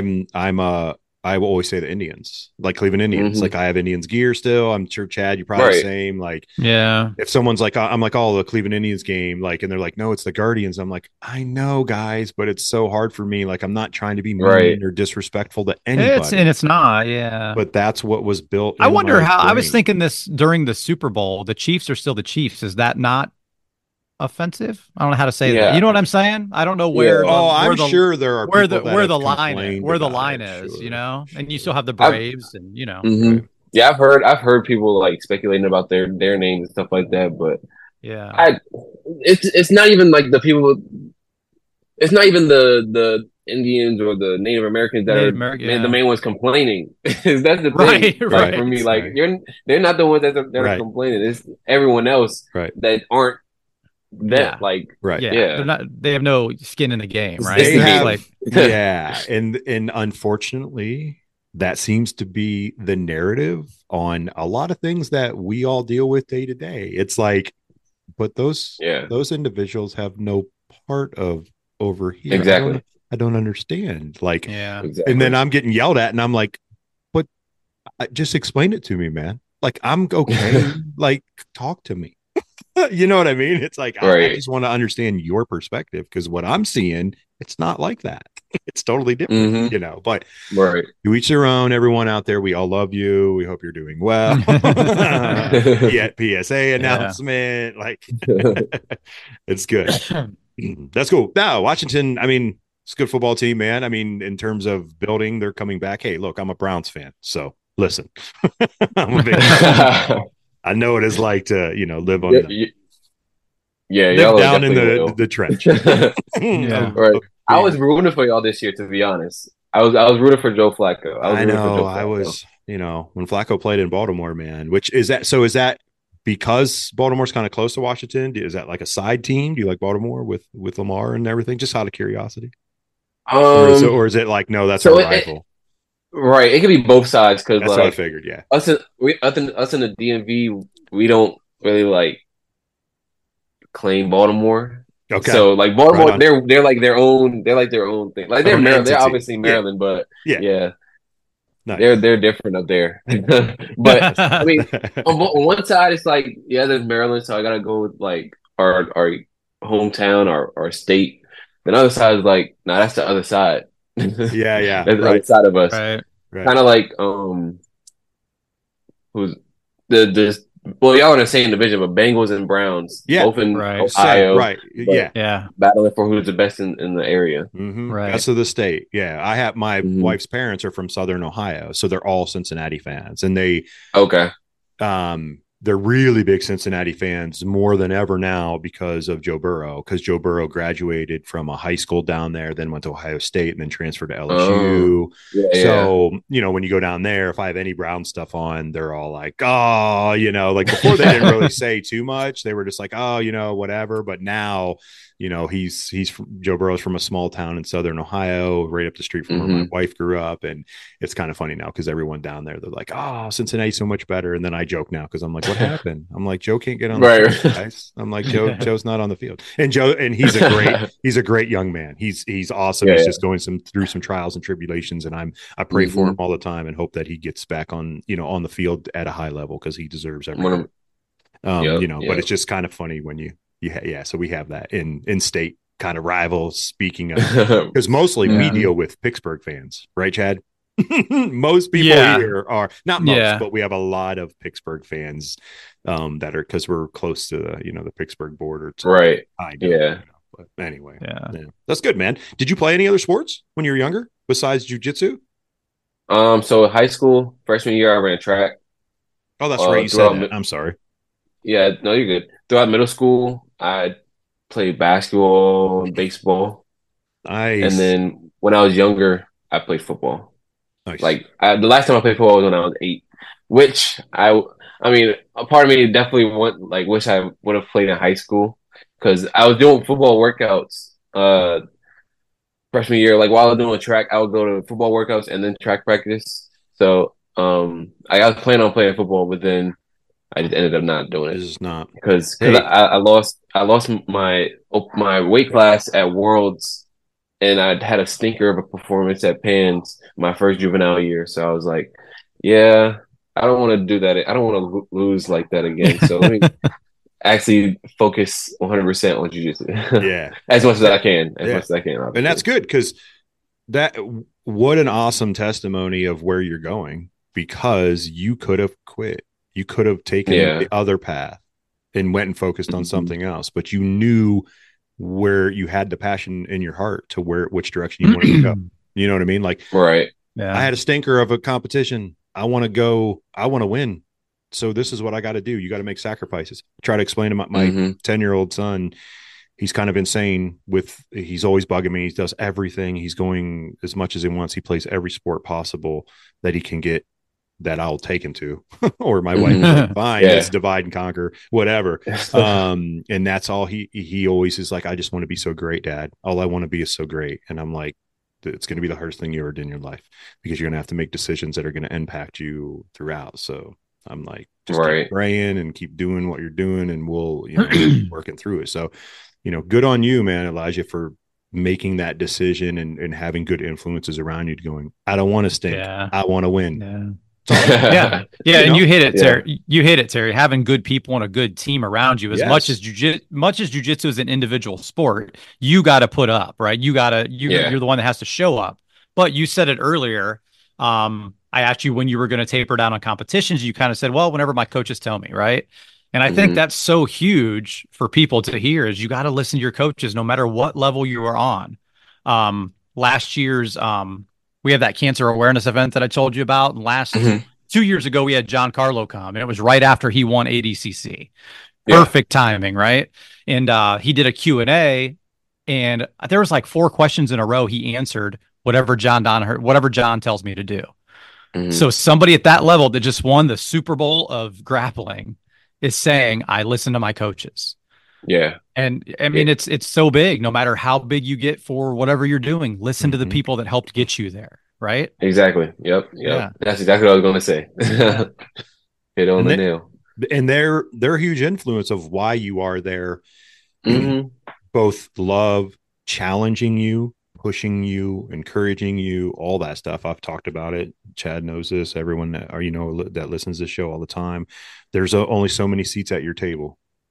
I will always say the Indians, like Cleveland Indians. Mhm. Like I have Indians gear still. I'm sure Chad, you probably the Right. same. Like Yeah. if someone's like, I'm like, oh, the Cleveland Indians game, like, and they're like, no, it's the Guardians. I'm like, I know, guys, but it's so hard for me. Like, I'm not trying to be mean Right. or disrespectful to anybody. It's not. Yeah. But that's what was built. I in wonder my how I was brain. thinking this during the Super Bowl. The Chiefs are still the Chiefs. Is that not offensive? I don't know how to say that. Yeah. You know what I'm saying? I don't know where. Yeah. Oh, I'm where the, sure there are where people the that where have the line complained where the about line it, is. sure. You know, and you still have the Braves, and you know. Mhm. Yeah. I've heard people like speculating about their names and stuff like that, but Yeah. it's not even like the people. It's not even the Indians or the Native Americans that Native are American, yeah. the main ones complaining. That's the Right, thing. right. For me, like Right. they're not the ones that are Right. complaining. It's everyone else Right. that aren't them. Yeah. Like Right. Yeah. Yeah. They're not. They have no skin in the game, right? They It's It's have, like yeah, and unfortunately, that seems to be the narrative on a lot of things that we all deal with day to day. It's like, but those individuals have no part of over here. Exactly. I don't understand. Like, yeah. Exactly. and then I'm getting yelled at, and I'm like, but just explain it to me, man. Like, I'm okay. Like, talk to me. You know what I mean? It's like, I Right. just want to understand your perspective, because what I'm seeing, it's not like that. It's totally different, Mhm. you know, but Right. to each their own. Everyone out there, we all love you. We hope you're doing well. Yeah, PSA announcement. Like, it's good. That's cool. Now, Washington, I mean, it's a good football team, man. I mean, in terms of building, they're coming back. Hey, look, I'm a Browns fan. So listen, I'm a big I know what it's like to, you know, live on Yeah, live y'all down in definitely the trench. Yeah. Right. I was rooting for y'all this year, to be honest. I was rooting for Joe Flacco. I rooting for know. Joe I Flacco. was, you know, when Flacco played in Baltimore, man, which is that, so is that because Baltimore's kind of close to Washington? Is that like a side team? Do you like Baltimore with Lamar and everything? Just out of curiosity. Or is it like, no, that's so our it- rival? Right. It could be both sides because That's what I like figured. Yeah. us in the DMV, we don't really like claim Baltimore. Okay. So like Baltimore, Right on. they're like their own. They're like their own thing. Like they're Own Maryland. They're entity. obviously Yeah. Maryland, but Yeah. yeah, Nice. they're different up there. But I mean, on one side, it's like there's Maryland, so I gotta go with like our hometown, our state. Then the other side is like, nah, that's the other side. Yeah, yeah, That's the other right, side of us. Right. right. Kind of like who's the well, y'all in the same division, but Bengals and Browns, Yeah, both in Right. same, Ohio, right. but Yeah. Yeah. battling for who's the best in the area. Mm-hmm. Right. Best of the state. Yeah. I have my Mm-hmm. wife's parents are from Southern Ohio, so they're all Cincinnati fans, and Okay. they're really big Cincinnati fans more than ever now because of Joe Burrow. Because Joe Burrow graduated from a high school down there, then went to Ohio State, and then transferred to LSU. Yeah. So, when you go down there, if I have any Brown stuff on, they're all like, oh, like before they didn't really say too much. They were just like, oh, whatever. But now, he's Joe Burrow's from a small town in Southern Ohio, right up the street from where my wife grew up. And it's kind of funny now because everyone down there, they're like, oh, Cincinnati's so much better. And then I joke now because I'm like, what happened? I'm like, Joe can't get on the field, guys. I'm like, Joe's not on the field. And he's a great young man. He's awesome. He's just going through some trials and tribulations. And I pray for him all the time and hope that he gets back on the field at a high level because he deserves everything. But it's just kind of funny when so we have that in state kind of rivals, speaking of, because mostly we deal with Pittsburgh fans, right, Chad? Most people here are not most, but we have a lot of Pittsburgh fans that are, because we're close to the Pittsburgh border. Right. But anyway, that's good, man. Did you play any other sports when you were younger besides jujitsu? So high school, freshman year, I ran track. Oh, that's right. You said that. I'm sorry. Yeah, no, you're good. Throughout middle school, I played basketball and baseball. Nice. And then when I was younger, I played football. Nice. Like the last time I played football was when I was 8, which I mean, a part of me definitely wish I would have played in high school because I was doing football workouts freshman year. Like while I was doing track, I would go to football workouts and then track practice. So I was planning on playing football, but then I just ended up not doing it. This is not because I lost my weight class at Worlds. And I had a stinker of a performance at Pans my first juvenile year. So I was like, yeah, I don't want to do that. I don't want to lose like that again. So let me actually focus 100% on jiu-jitsu. Yeah. As much as I can. Much as I can. Obviously. And that's good because what an awesome testimony of where you're going, because you could have quit. You could have taken the other path and went and focused on something else, but you knew where you had the passion in your heart to which direction you wanted to go. You know what I mean? Like, right. Yeah. I had a stinker of a competition. I want to win. So this is what I got to do. You got to make sacrifices. Try to explain to my 10-year-old son. He's kind of insane he's always bugging me. He does everything. He's going as much as he wants. He plays every sport possible that he can get, that I'll take him to, or my wife is like, fine, let's divide and conquer, whatever. And that's all he always is like, I just want to be so great, Dad. All I want to be is so great. And I'm like, it's going to be the hardest thing you ever did in your life, because you're going to have to make decisions that are going to impact you throughout. So I'm like, just keep praying and keep doing what you're doing, and we'll, working through it. So, good on you, man, Elijah, for making that decision and having good influences around you going, I don't want to stink. I want to win. Yeah. And you hit it, Terry. You hit it, Terry. Having good people and a good team around you, as much as jiu-jitsu is an individual sport, you got to put up, right? You're the one that has to show up. But you said it earlier. I asked you when you were going to taper down on competitions. You kind of said, well, whenever my coaches tell me, right? And I think that's so huge for people to hear, is you got to listen to your coaches no matter what level you are on. Last year's we have that cancer awareness event that I told you about. And 2 years ago, we had John Carlo come, and it was right after he won ADCC. Perfect timing, right? And he did a Q&A, and there was like 4 questions in a row. He answered whatever John tells me to do. So somebody at that level that just won the Super Bowl of grappling is saying, I listen to my coaches. Yeah. And I mean, it's so big, no matter how big you get for whatever you're doing, listen to the people that helped get you there. Right. Exactly. Yep. Yeah. That's exactly what I was going to say. Hit on the nail. And they're a huge influence of why you are there. Both love, challenging you, pushing you, encouraging you, all that stuff. I've talked about it. Chad knows this. Everyone that listens to this show all the time. There's only so many seats at your table.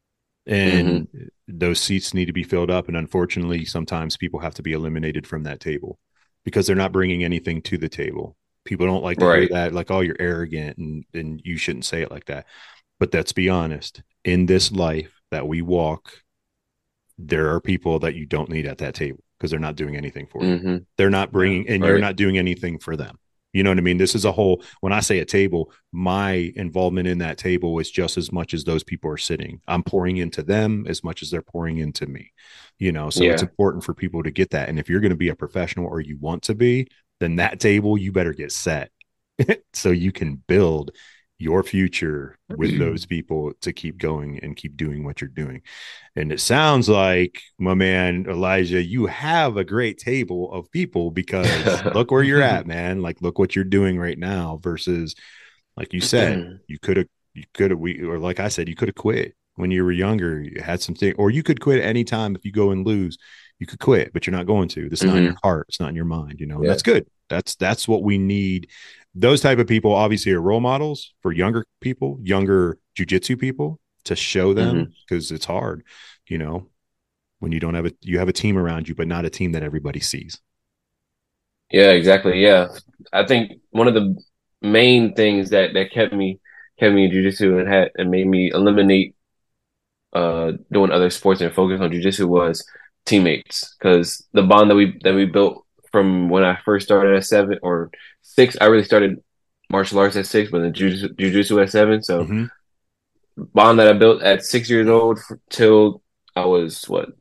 and those seats need to be filled up. And unfortunately, sometimes people have to be eliminated from that table because they're not bringing anything to the table. People don't like to hear that, like, oh, you're arrogant and you shouldn't say it like that. But let's be honest, in this life that we walk, there are people that you don't need at that table because they're not doing anything for you. They're not bringing, and you're not doing anything for them. You know what I mean? This is a whole, when I say a table, my involvement in that table is just as much as those people are sitting. I'm pouring into them as much as they're pouring into me, you know? So it's important for people to get that. And if you're going to be a professional or you want to be, then that table, you better get set so you can build your future with those people to keep going and keep doing what you're doing. And it sounds like, my man Elijah, you have a great table of people, because look where you're at, man. Like, look what you're doing right now versus, like you said, you could have, or like I said, you could have quit when you were younger. You had something, or you could quit anytime. If you go and lose, you could quit, but you're not going to. This is not in your heart. It's not in your mind, you know. That's good. That's what we need. Those type of people obviously are role models for younger people, younger jiu-jitsu people, to show them, because it's hard, you know, when you don't have you have a team around you, but not a team that everybody sees. Yeah, exactly. Yeah. I think one of the main things that kept me in jiu-jitsu and made me eliminate doing other sports and focus on jiu-jitsu was teammates, because the bond that we built from when I first started at 7 or 6. I really started martial arts at 6, but then jiu-jitsu at 7. So bond that I built at 6 years old till I was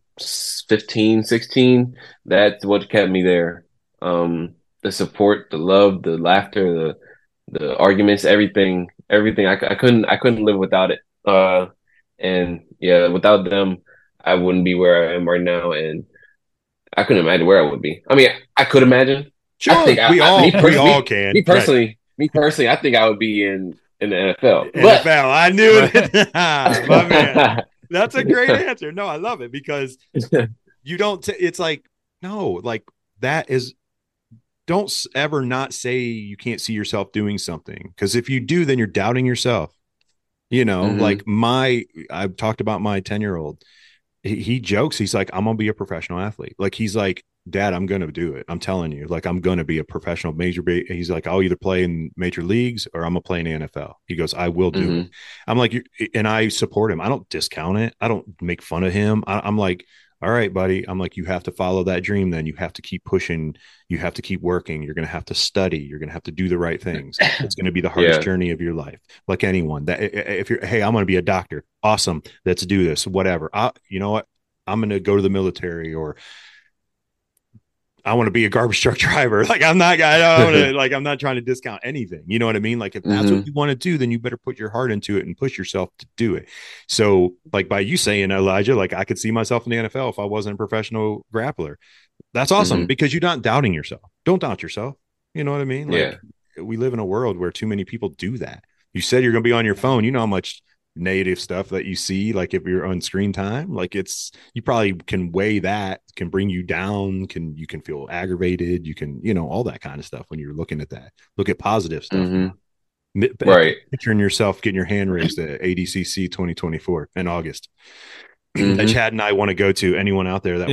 15, 16. That's what kept me there. The support, the love, the laughter, the arguments, everything. I couldn't live without it. And yeah, without them, I wouldn't be where I am right now, and I couldn't imagine where I would be. I mean, I could imagine. Sure, I think we all can. Me personally, I think I would be in the NFL. NFL, I knew it. My man, that's a great answer. No, I love it, because you don't. It's like, no, like that is. Don't ever not say you can't see yourself doing something, because if you do, then you're doubting yourself. You know, like I've talked about my 10-year-old. He jokes. He's like, I'm going to be a professional athlete. Like, he's like, Dad, I'm going to do it. I'm telling you, like, I'm going to be a professional he's like, I'll either play in major leagues or I'm going to play in the NFL. He goes, I will do it. I'm like, and I support him. I don't discount it. I don't make fun of him. I'm like, all right, buddy. I'm like, you have to follow that dream. Then you have to keep pushing. You have to keep working. You're going to have to study. You're going to have to do the right things. It's going to be the hardest journey of your life. Like anyone that, if you're, hey, I'm going to be a doctor. Awesome. Let's do this. Whatever. You know what? I'm going to go to the military, or I want to be a garbage truck driver. Like, I'm not trying to discount anything. You know what I mean? Like, if that's what you want to do, then you better put your heart into it and push yourself to do it. So, like, by you saying, Elijah, like, I could see myself in the NFL if I wasn't a professional grappler. That's awesome, because you're not doubting yourself. Don't doubt yourself. You know what I mean? Like, we live in a world where too many people do that. You said you're going to be on your phone. You know how much negative stuff that you see, like if you're on screen time, like you probably can weigh that, can bring you down, you can feel aggravated, you can, you know, all that kind of stuff when you're looking at that. Look at positive stuff. Right. Picturing yourself getting your hand raised at ADCC 2024 in August. That Chad and I want to go to. Anyone out there that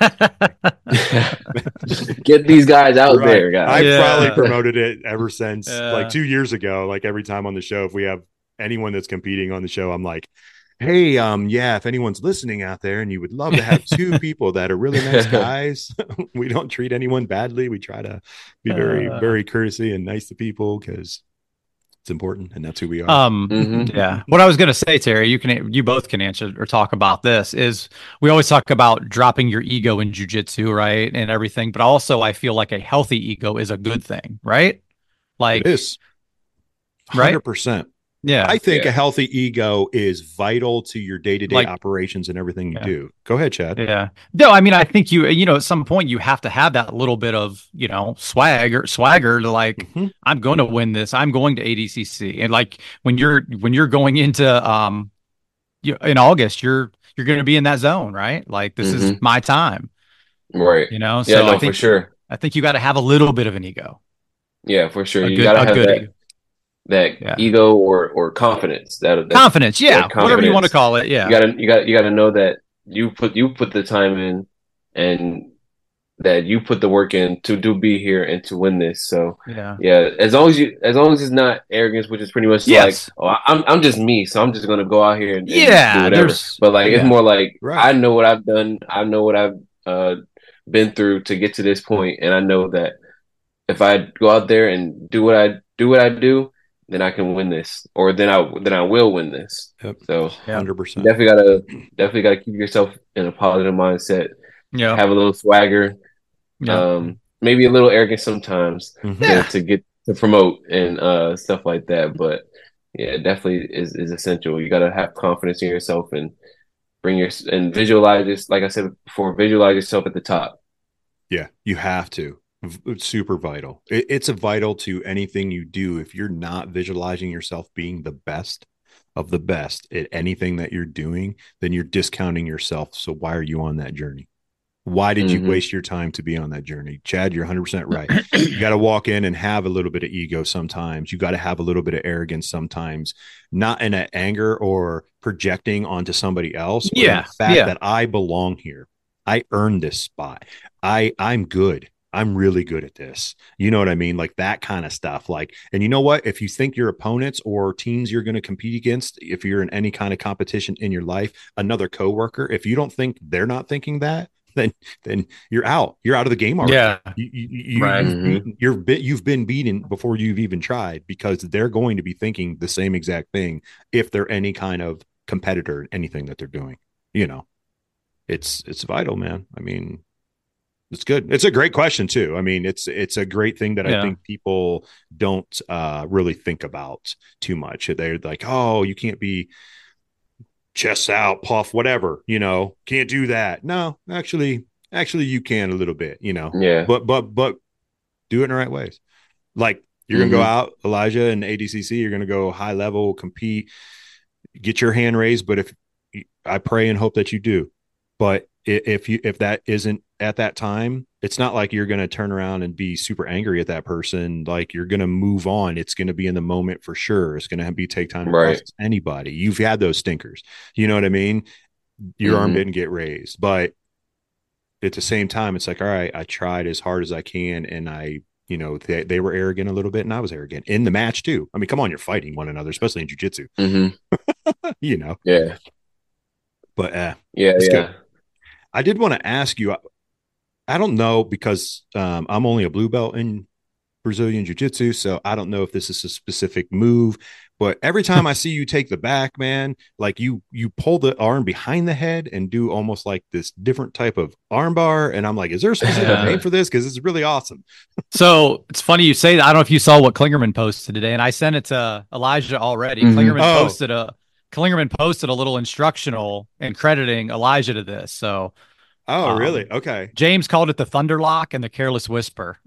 would get these guys out there, guys. I've probably promoted it ever since like 2 years ago. Like, every time on the show, if we have anyone that's competing on the show, I'm like, hey, if anyone's listening out there and you would love to have 2 people that are really nice guys, we don't treat anyone badly. We try to be very, very courtesy and nice to people, because it's important, and that's who we are. Yeah. What I was going to say, Terry, you both can answer or talk about this, is we always talk about dropping your ego in jiu-jitsu, right? And everything. But also, I feel like a healthy ego is a good thing, right? Like, it is 100%. Yeah. I think a healthy ego is vital to your day-to-day operations and everything you do. Go ahead, Chad. Yeah. No, I mean, I think you know, at some point you have to have that little bit of, you know, swagger to like, I'm going to win this. I'm going to ADCC. And like, when you're going into, in August, you're going to be in that zone, right? Like, this is my time. Right. You know? So for sure. I think you got to have a little bit of an ego. Yeah, for sure. You got to have that. Ego. ego or confidence. Confidence, yeah, confidence. whatever you want to call it. Yeah, you gotta know that you put the time in, and that you put the work in to be here and to win this. So yeah, as long as it's not arrogance, which is pretty much like, oh, I'm just me, so I'm just gonna go out here and do whatever. But like it's more like, I know what I've done, I know what I've been through to get to this point, and I know that if I go out there and do what I do, then I can win this, or then I will win this. Yep. So 100%. Definitely gotta keep yourself in a positive mindset. Yeah, have a little swagger. Maybe a little arrogance sometimes to get to promote and stuff like that. But yeah, it definitely is essential. You gotta have confidence in yourself and visualize this. Like I said before, visualize yourself at the top. Yeah, you have to. It's super vital. It's a vital to anything you do. If you're not visualizing yourself being the best of the best at anything that you're doing, then you're discounting yourself. So why are you on that journey? Why did you waste your time to be on that journey? Chad, you're 100% right. You got to walk in and have a little bit of ego sometimes. You got to have a little bit of arrogance sometimes, not in an anger or projecting onto somebody else. But the fact that I belong here. I earned this spot. I'm good. I'm really good at this. You know what I mean? Like that kind of stuff. Like, and you know what? If you think your opponents or teams you're going to compete against, if you're in any kind of competition in your life, another coworker, if you don't think they're not thinking that, then you're out. You're out of the game already. Yeah. You've been beaten before you've even tried, because they're going to be thinking the same exact thing if they're any kind of competitor in anything that they're doing. You know, it's vital, man. I mean, it's good. It's a great question too. I mean, it's a great thing that I think people don't really think about too much. They're like, oh, you can't be chest out, puff, whatever, you know, can't do that. No, actually you can a little bit, you know. Yeah. But do it in the right ways. Like you're gonna go out, Elijah, and ADCC, you're gonna go high level, compete, get your hand raised. But if I pray and hope that you do, but if that isn't at that time, it's not like you're going to turn around and be super angry at that person. Like you're going to move on. It's going to be in the moment for sure. It's going to be take time to process anybody. You've had those stinkers. You know what I mean? Your arm didn't get raised, but at the same time, it's like, all right, I tried as hard as I can. And they were arrogant a little bit, and I was arrogant in the match too. I mean, come on, you're fighting one another, especially in jiu-jitsu, you know? Yeah. But it's good. I did want to ask you, I don't know, because I'm only a blue belt in Brazilian Jiu-Jitsu, so I don't know if this is a specific move, but every time I see you take the back, man, like you pull the arm behind the head and do almost like this different type of arm bar, and I'm like, is there a specific name for this? Because it's really awesome. So it's funny you say that. I don't know if you saw what Klingerman posted today, and I sent it to Elijah already. Klingerman posted a little instructional and crediting Elijah to this. So, really? Okay. James called it the Thunderlock and the Careless Whisper.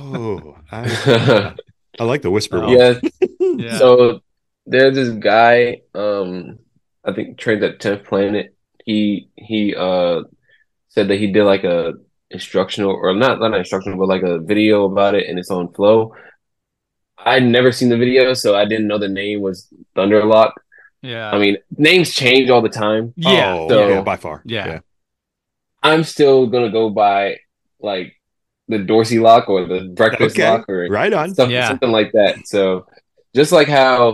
I like the whisper. Yeah. So there's this guy, I think trained at 10th Planet. He said that he did like a instructional, or not instructional, but like a video about it, and it's on Flow. I'd never seen the video, so I didn't know the name was Thunderlock. Yeah. I mean, names change all the time. Yeah. Yeah, by far. Yeah. I'm still going to go by like the Dorsey lock or the breakfast lock or right on. Something like that. So just like how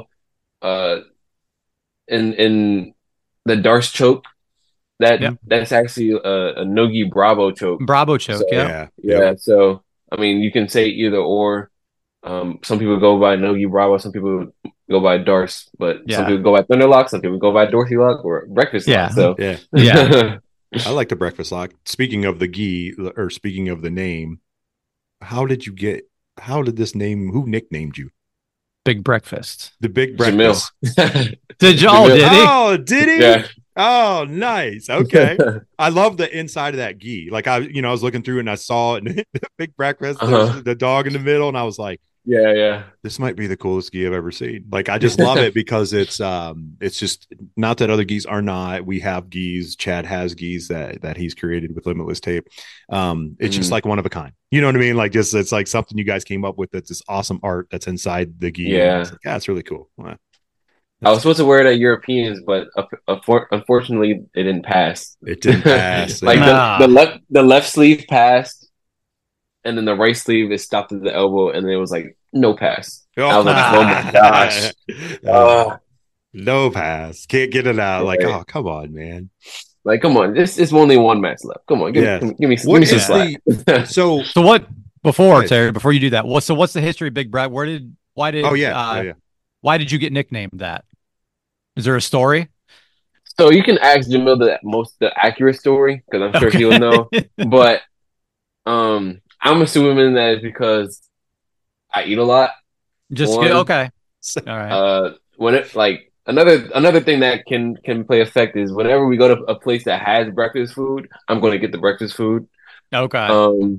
in the Darce choke, that's actually a Nogi Bravo choke. Bravo choke, so, yeah. So, I mean, you can say either or. Some people go by Nogi Bravo, some people go by Darce, but some people go by Thunderlock, some people go by Dorsey Lock or Breakfast Lock. So yeah. I like the Breakfast Lock. Speaking of the gi, or speaking of the name, how did this name, who nicknamed you? Big Breakfast. The Big Breakfast. Did he? Oh, did he? Yeah. Oh, nice. Okay. I love the inside of that gi. Like I was looking through it and I saw it, and the Big Breakfast, the dog in the middle, and I was like, Yeah. This might be the coolest gi I've ever seen. Like, I just love it because it's just not that other gis are not. We have gis. Chad has gis that he's created with Limitless Tape. It's just like one of a kind. You know what I mean? Like, just it's like something you guys came up with. That's this awesome art that's inside the gi. Yeah, It's really cool. Wow. I was supposed to wear it at Europeans, but unfortunately, it didn't pass. It didn't pass. Like the left sleeve passed, and then the right sleeve is stopped at the elbow, and then it was like no pass. I was like, oh my gosh, no pass, can't get it out. Like, oh, come on, man. Like, come on, this is only one match left. Come on, give me some slack. So what? Terry, before you do that, what's the history of Big Brett? Why did why did you get nicknamed that? Is there a story? So you can ask Jamil the accurate story, because I'm sure he'll know. But I'm assuming that it's because I eat a lot. Okay. All right. When it like another thing that can play effect is whenever we go to a place that has breakfast food, I'm going to get the breakfast food. Okay.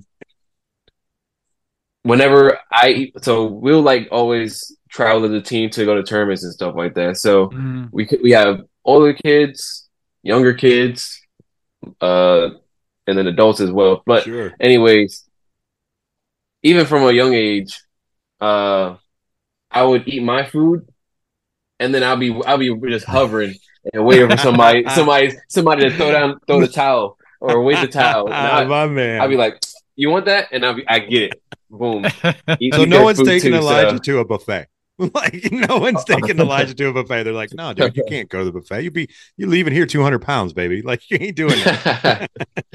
Whenever I eat, so we'll like always travel as a team to go to tournaments and stuff like that. So we have older kids, younger kids, and then adults as well. But anyways, even from a young age, I would eat my food, and then I'll be just hovering and waiting for somebody to throw the towel or wave the towel. My man, I'll be like, "You want that?" And I get it. Boom. So no one's taking Elijah to a buffet. Like, no one's taking Elijah to a buffet. They're like, no, dude, you can't go to the buffet. You're leaving here 200 pounds, baby. Like, you ain't doing that.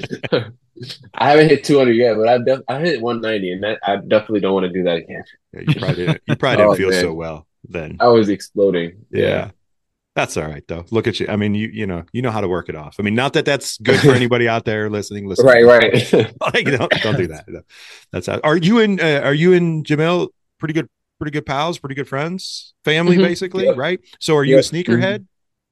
I haven't hit 200 yet, but I hit 190, and I definitely don't want to do that again. Yeah, you probably didn't feel so well then. I was exploding. Yeah. That's all right, though. Look at you. I mean, you know how to work it off. I mean, not that that's good for anybody out there listening. Right. Like, don't do that. That's how. Are you and Jamil pretty good pals, pretty good friends, family, basically, right? So, are you a sneakerhead?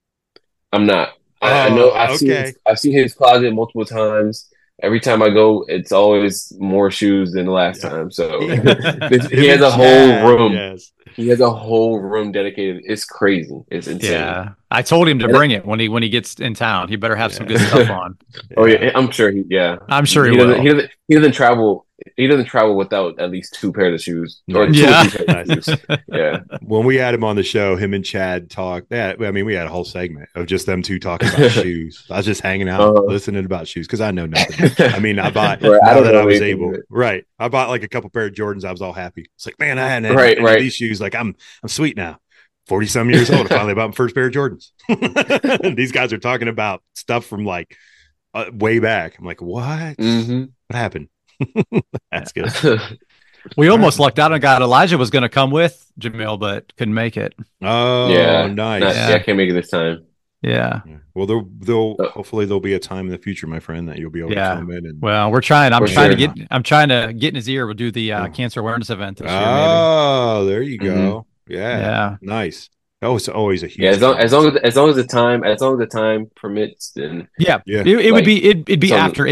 I'm not. I know. I've seen his closet multiple times. Every time I go, it's always more shoes than the last time. So he has a whole room. Yes. He has a whole room dedicated. It's crazy. It's insane. Yeah, I told him to bring it when he gets in town. He better have some good stuff on. Oh yeah, I'm sure I'm sure he will. He doesn't travel. He doesn't travel without at least two pairs of shoes. Or two pairs of shoes. Yeah. When we had him on the show, him and Chad talked. Yeah, I mean, we had a whole segment of just them two talking about shoes. I was just hanging out, listening about shoes because I know nothing. I mean, I bought I was able. Right. I bought like a couple pair of Jordans. I was all happy. It's like, man, I hadn't had these shoes. Like, I'm sweet now. 40-some years old. I finally bought my first pair of Jordans. These guys are talking about stuff from like way back. I'm like, what? What happened? That's good. We almost lucked out and got Elijah was going to come with Jamil, but couldn't make it. Oh, yeah, nice. I can't make it this time. Yeah. Well, hopefully there'll be a time in the future, my friend, that you'll be able to come in. And well, we're trying. I'm trying to get in his ear. We'll do the cancer awareness event this year. Oh, there you go. Yeah. Nice. Oh, it's always a huge. Yeah, as long as the time permits, then it would be after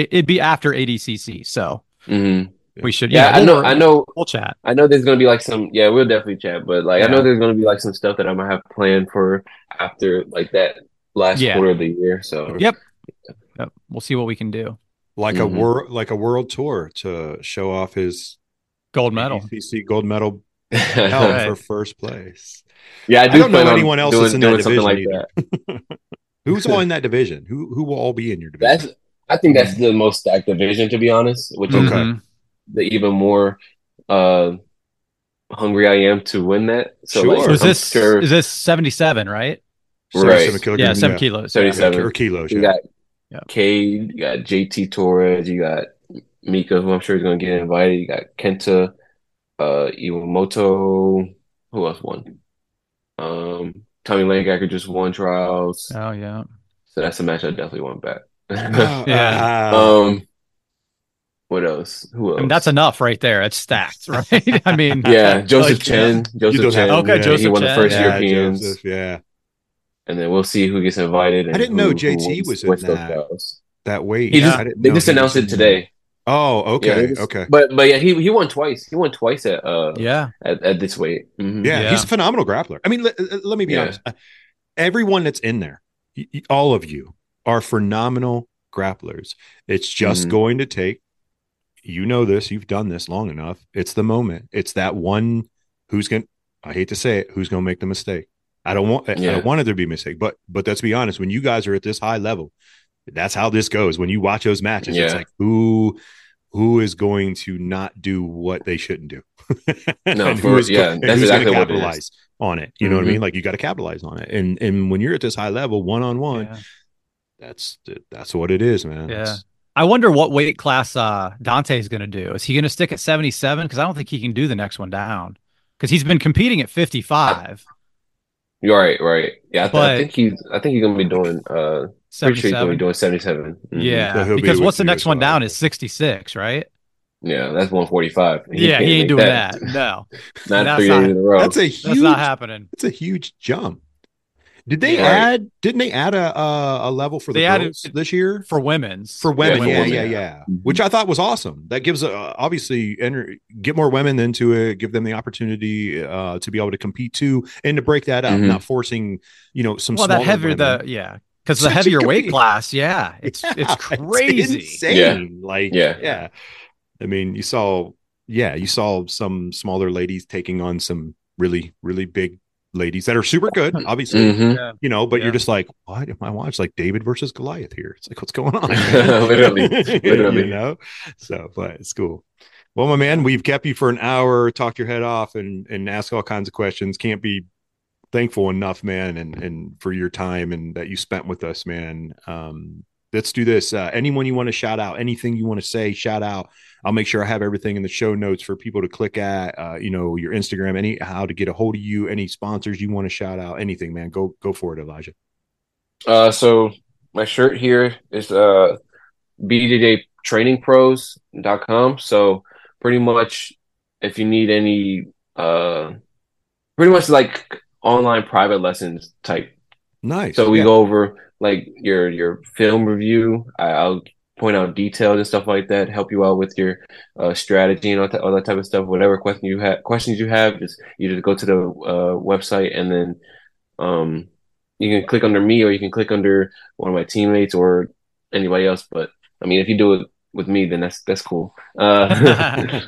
ADCC. So we should. Yeah, I know. We'll chat. I know there's gonna be like some. Yeah, we'll definitely chat. But like, I know there's gonna be like some stuff that I'm gonna have planned for after like that last quarter of the year. So yep. We'll see what we can do. Like a world tour to show off his gold medal. ADCC gold medal for first place. Yeah, I don't know anyone else that's in that division like that. Who's all in that division? Who will all be in your division? I think that's the most stacked division, to be honest. Which is the even more hungry I am to win that. So, so is this 77, right? Right. 7 kilos. 77 or kilos. You got Cade, you got JT Torres, you got Mika, who I'm sure is going to get invited. You got Kenta, Iwamoto. Who else won? Tommy Langacker just won trials. Oh yeah. So that's a match I definitely want back. What else? Who else? I mean, that's enough right there. It's stacked, right? I mean, Joseph Chen. Joseph Chen. Okay, Joseph he won the first Europeans. Joseph, and then we'll see who gets invited. And I didn't know JT was in that weight. They just announced it today. Oh, okay, okay. But yeah, he won twice. He won twice at Yeah. at this weight. Mm-hmm. Yeah, he's a phenomenal grappler. I mean, let me be honest. Everyone that's in there, all of you are phenomenal grapplers. It's just going to take, you know this, you've done this long enough. It's the moment. It's that one who's going to, I hate to say it, who's going to make the mistake. I don't want it to be a mistake, but let's be honest, when you guys are at this high level, that's how this goes. When you watch those matches, it's like who is going to not do what they shouldn't do? No, who's that's going exactly to capitalize on it? You know what I mean? Like, you got to capitalize on it. And when you're at this high level, one-on-one, that's what it is, man. Yeah. I wonder what weight class Dante is going to do. Is he going to stick at 77? Because I don't think he can do the next one down. Because he's been competing at 55. You're right. Yeah, I think he's going to be doing. Pretty sure he's going to be doing 77. Mm-hmm. Yeah, so because what's the next one down is 66, right? Yeah, that's 145. He ain't doing that. No, not 3 days in a row. That's not happening. It's a huge jump. Did they add? Didn't they add a level for the girls this year for women's? For women, yeah. Which I thought was awesome. That gives obviously get more women into it, give them the opportunity to be able to compete too, and to break that up, not forcing some. Well, that heavier women. Because the heavier weight class, it's crazy, it's insane. I mean, you saw some smaller ladies taking on some really, really big ladies that are super good, obviously, but you're just like, what am I watching? Like David versus Goliath here. It's like, what's going on? Literally. So, but it's cool. Well, my man, we've kept you for an hour, talked your head off and ask all kinds of questions. Can't be thankful enough, man, and for your time and that you spent with us, man. Let's do this. Anyone you want to shout out, anything you want to say, shout out. I'll make sure I have everything in the show notes for people to click at, your Instagram, how to get a hold of you, any sponsors you want to shout out, anything, man. Go for it, Elijah. So my shirt here is BJJTrainingPros.com. So pretty much if you need any, pretty much like online private lessons type. Nice. So we go over like your film review. I'll point out details and stuff like that, help you out with your strategy and all that type of stuff. Whatever questions you have, just go to the website and then you can click under me or you can click under one of my teammates or anybody else. But I mean, if you do it with me, then that's cool. But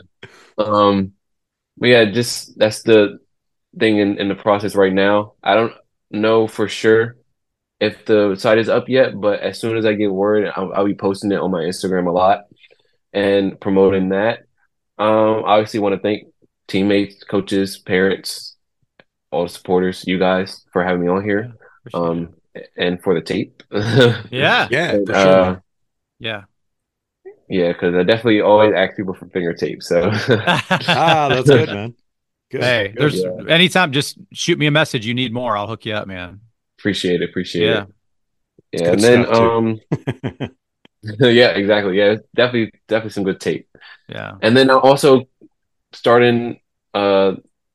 yeah, just that's the thing in the process right now. I don't know for sure if the site is up yet, but as soon as I get word, I'll be posting it on my Instagram a lot and promoting that. I obviously want to thank teammates, coaches, parents, all the supporters, you guys for having me on here, and for the tape. Yeah, for sure. Yeah, because I definitely always ask people for finger tape. So that's good, man. Good. Hey, there's anytime, just shoot me a message. You need more, I'll hook you up, man. Appreciate it. Yeah, and then yeah, exactly. Yeah, definitely some good tape. Yeah, and then I'm also starting my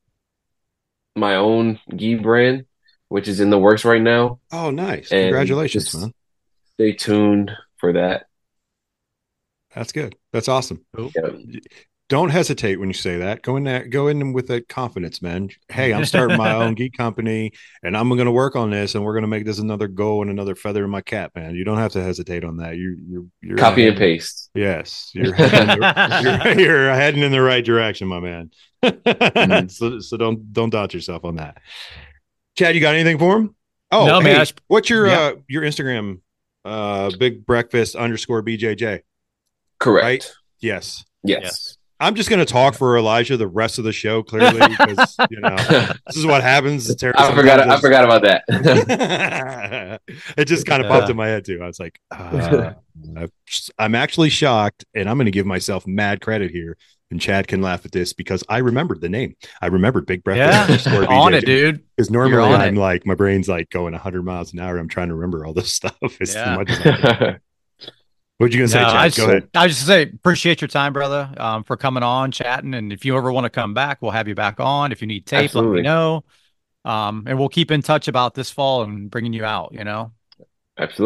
own gi brand, which is in the works right now. Oh, nice! And congratulations, man. Stay tuned for that. That's good. That's awesome. Cool. Yeah. Don't hesitate when you say that. Go in with that confidence, man. Hey, I'm starting my own gi company, and I'm going to work on this, and we're going to make this another goal and another feather in my cap, man. You don't have to hesitate on that. You're copy and paste. Yes, you're heading in the right direction, my man. So don't doubt yourself on that. Chad, you got anything for him? Oh, no, man. What's your Instagram? Big Breakfast _BJJ. Correct. Right? Yes. I'm just going to talk for Elijah the rest of the show, clearly, because this is what happens. I forgot about that. It just kind of popped in my head too. I was like, I'm actually shocked, and I'm going to give myself mad credit here. And Chad can laugh at this because I remembered the name. I remembered Big Breakfast. Yeah, on it, dude. Because normally I'm like, my brain's like going 100 miles an hour. I'm trying to remember all this stuff. It's too much. What you gonna say, Chad? Go ahead. I just say appreciate your time, brother, for coming on, chatting, and if you ever want to come back, we'll have you back on. If you need tape, let me know, and we'll keep in touch about this fall and bringing you out. Absolutely.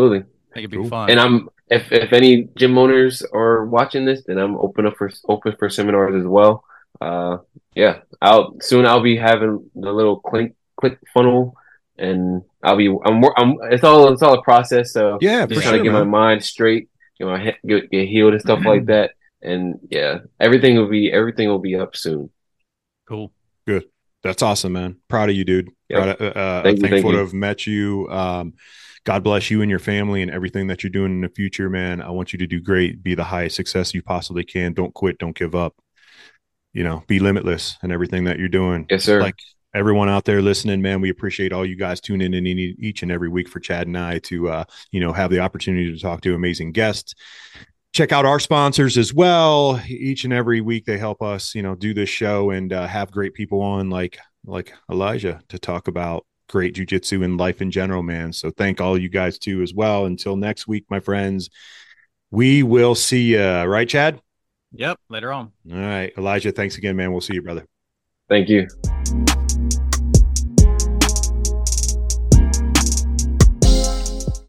think it'd be fun. And if any gym owners are watching this, then I'm open for seminars as well. Yeah, I'll be having the little click funnel, and it's all a process. So yeah, just trying to get my mind straight, get healed and stuff like that. And yeah, everything will be up soon. Cool. Good. That's awesome, man. Proud of you, dude. Yep. Thankful to have met you. God bless you and your family and everything that you're doing in the future, man. I want you to do great, be the highest success you possibly can. Don't quit, don't give up. Be limitless in everything that you're doing. Yes, sir. Like everyone out there listening, man, we appreciate all you guys tuning in each and every week for Chad and I to, have the opportunity to talk to amazing guests. Check out our sponsors as well. Each and every week they help us, do this show and have great people on like Elijah to talk about great jiu-jitsu and life in general, man. So thank all you guys too as well. Until next week, my friends, we will see you. Right, Chad? Yep. Later on. All right. Elijah, thanks again, man. We'll see you, brother. Thank you.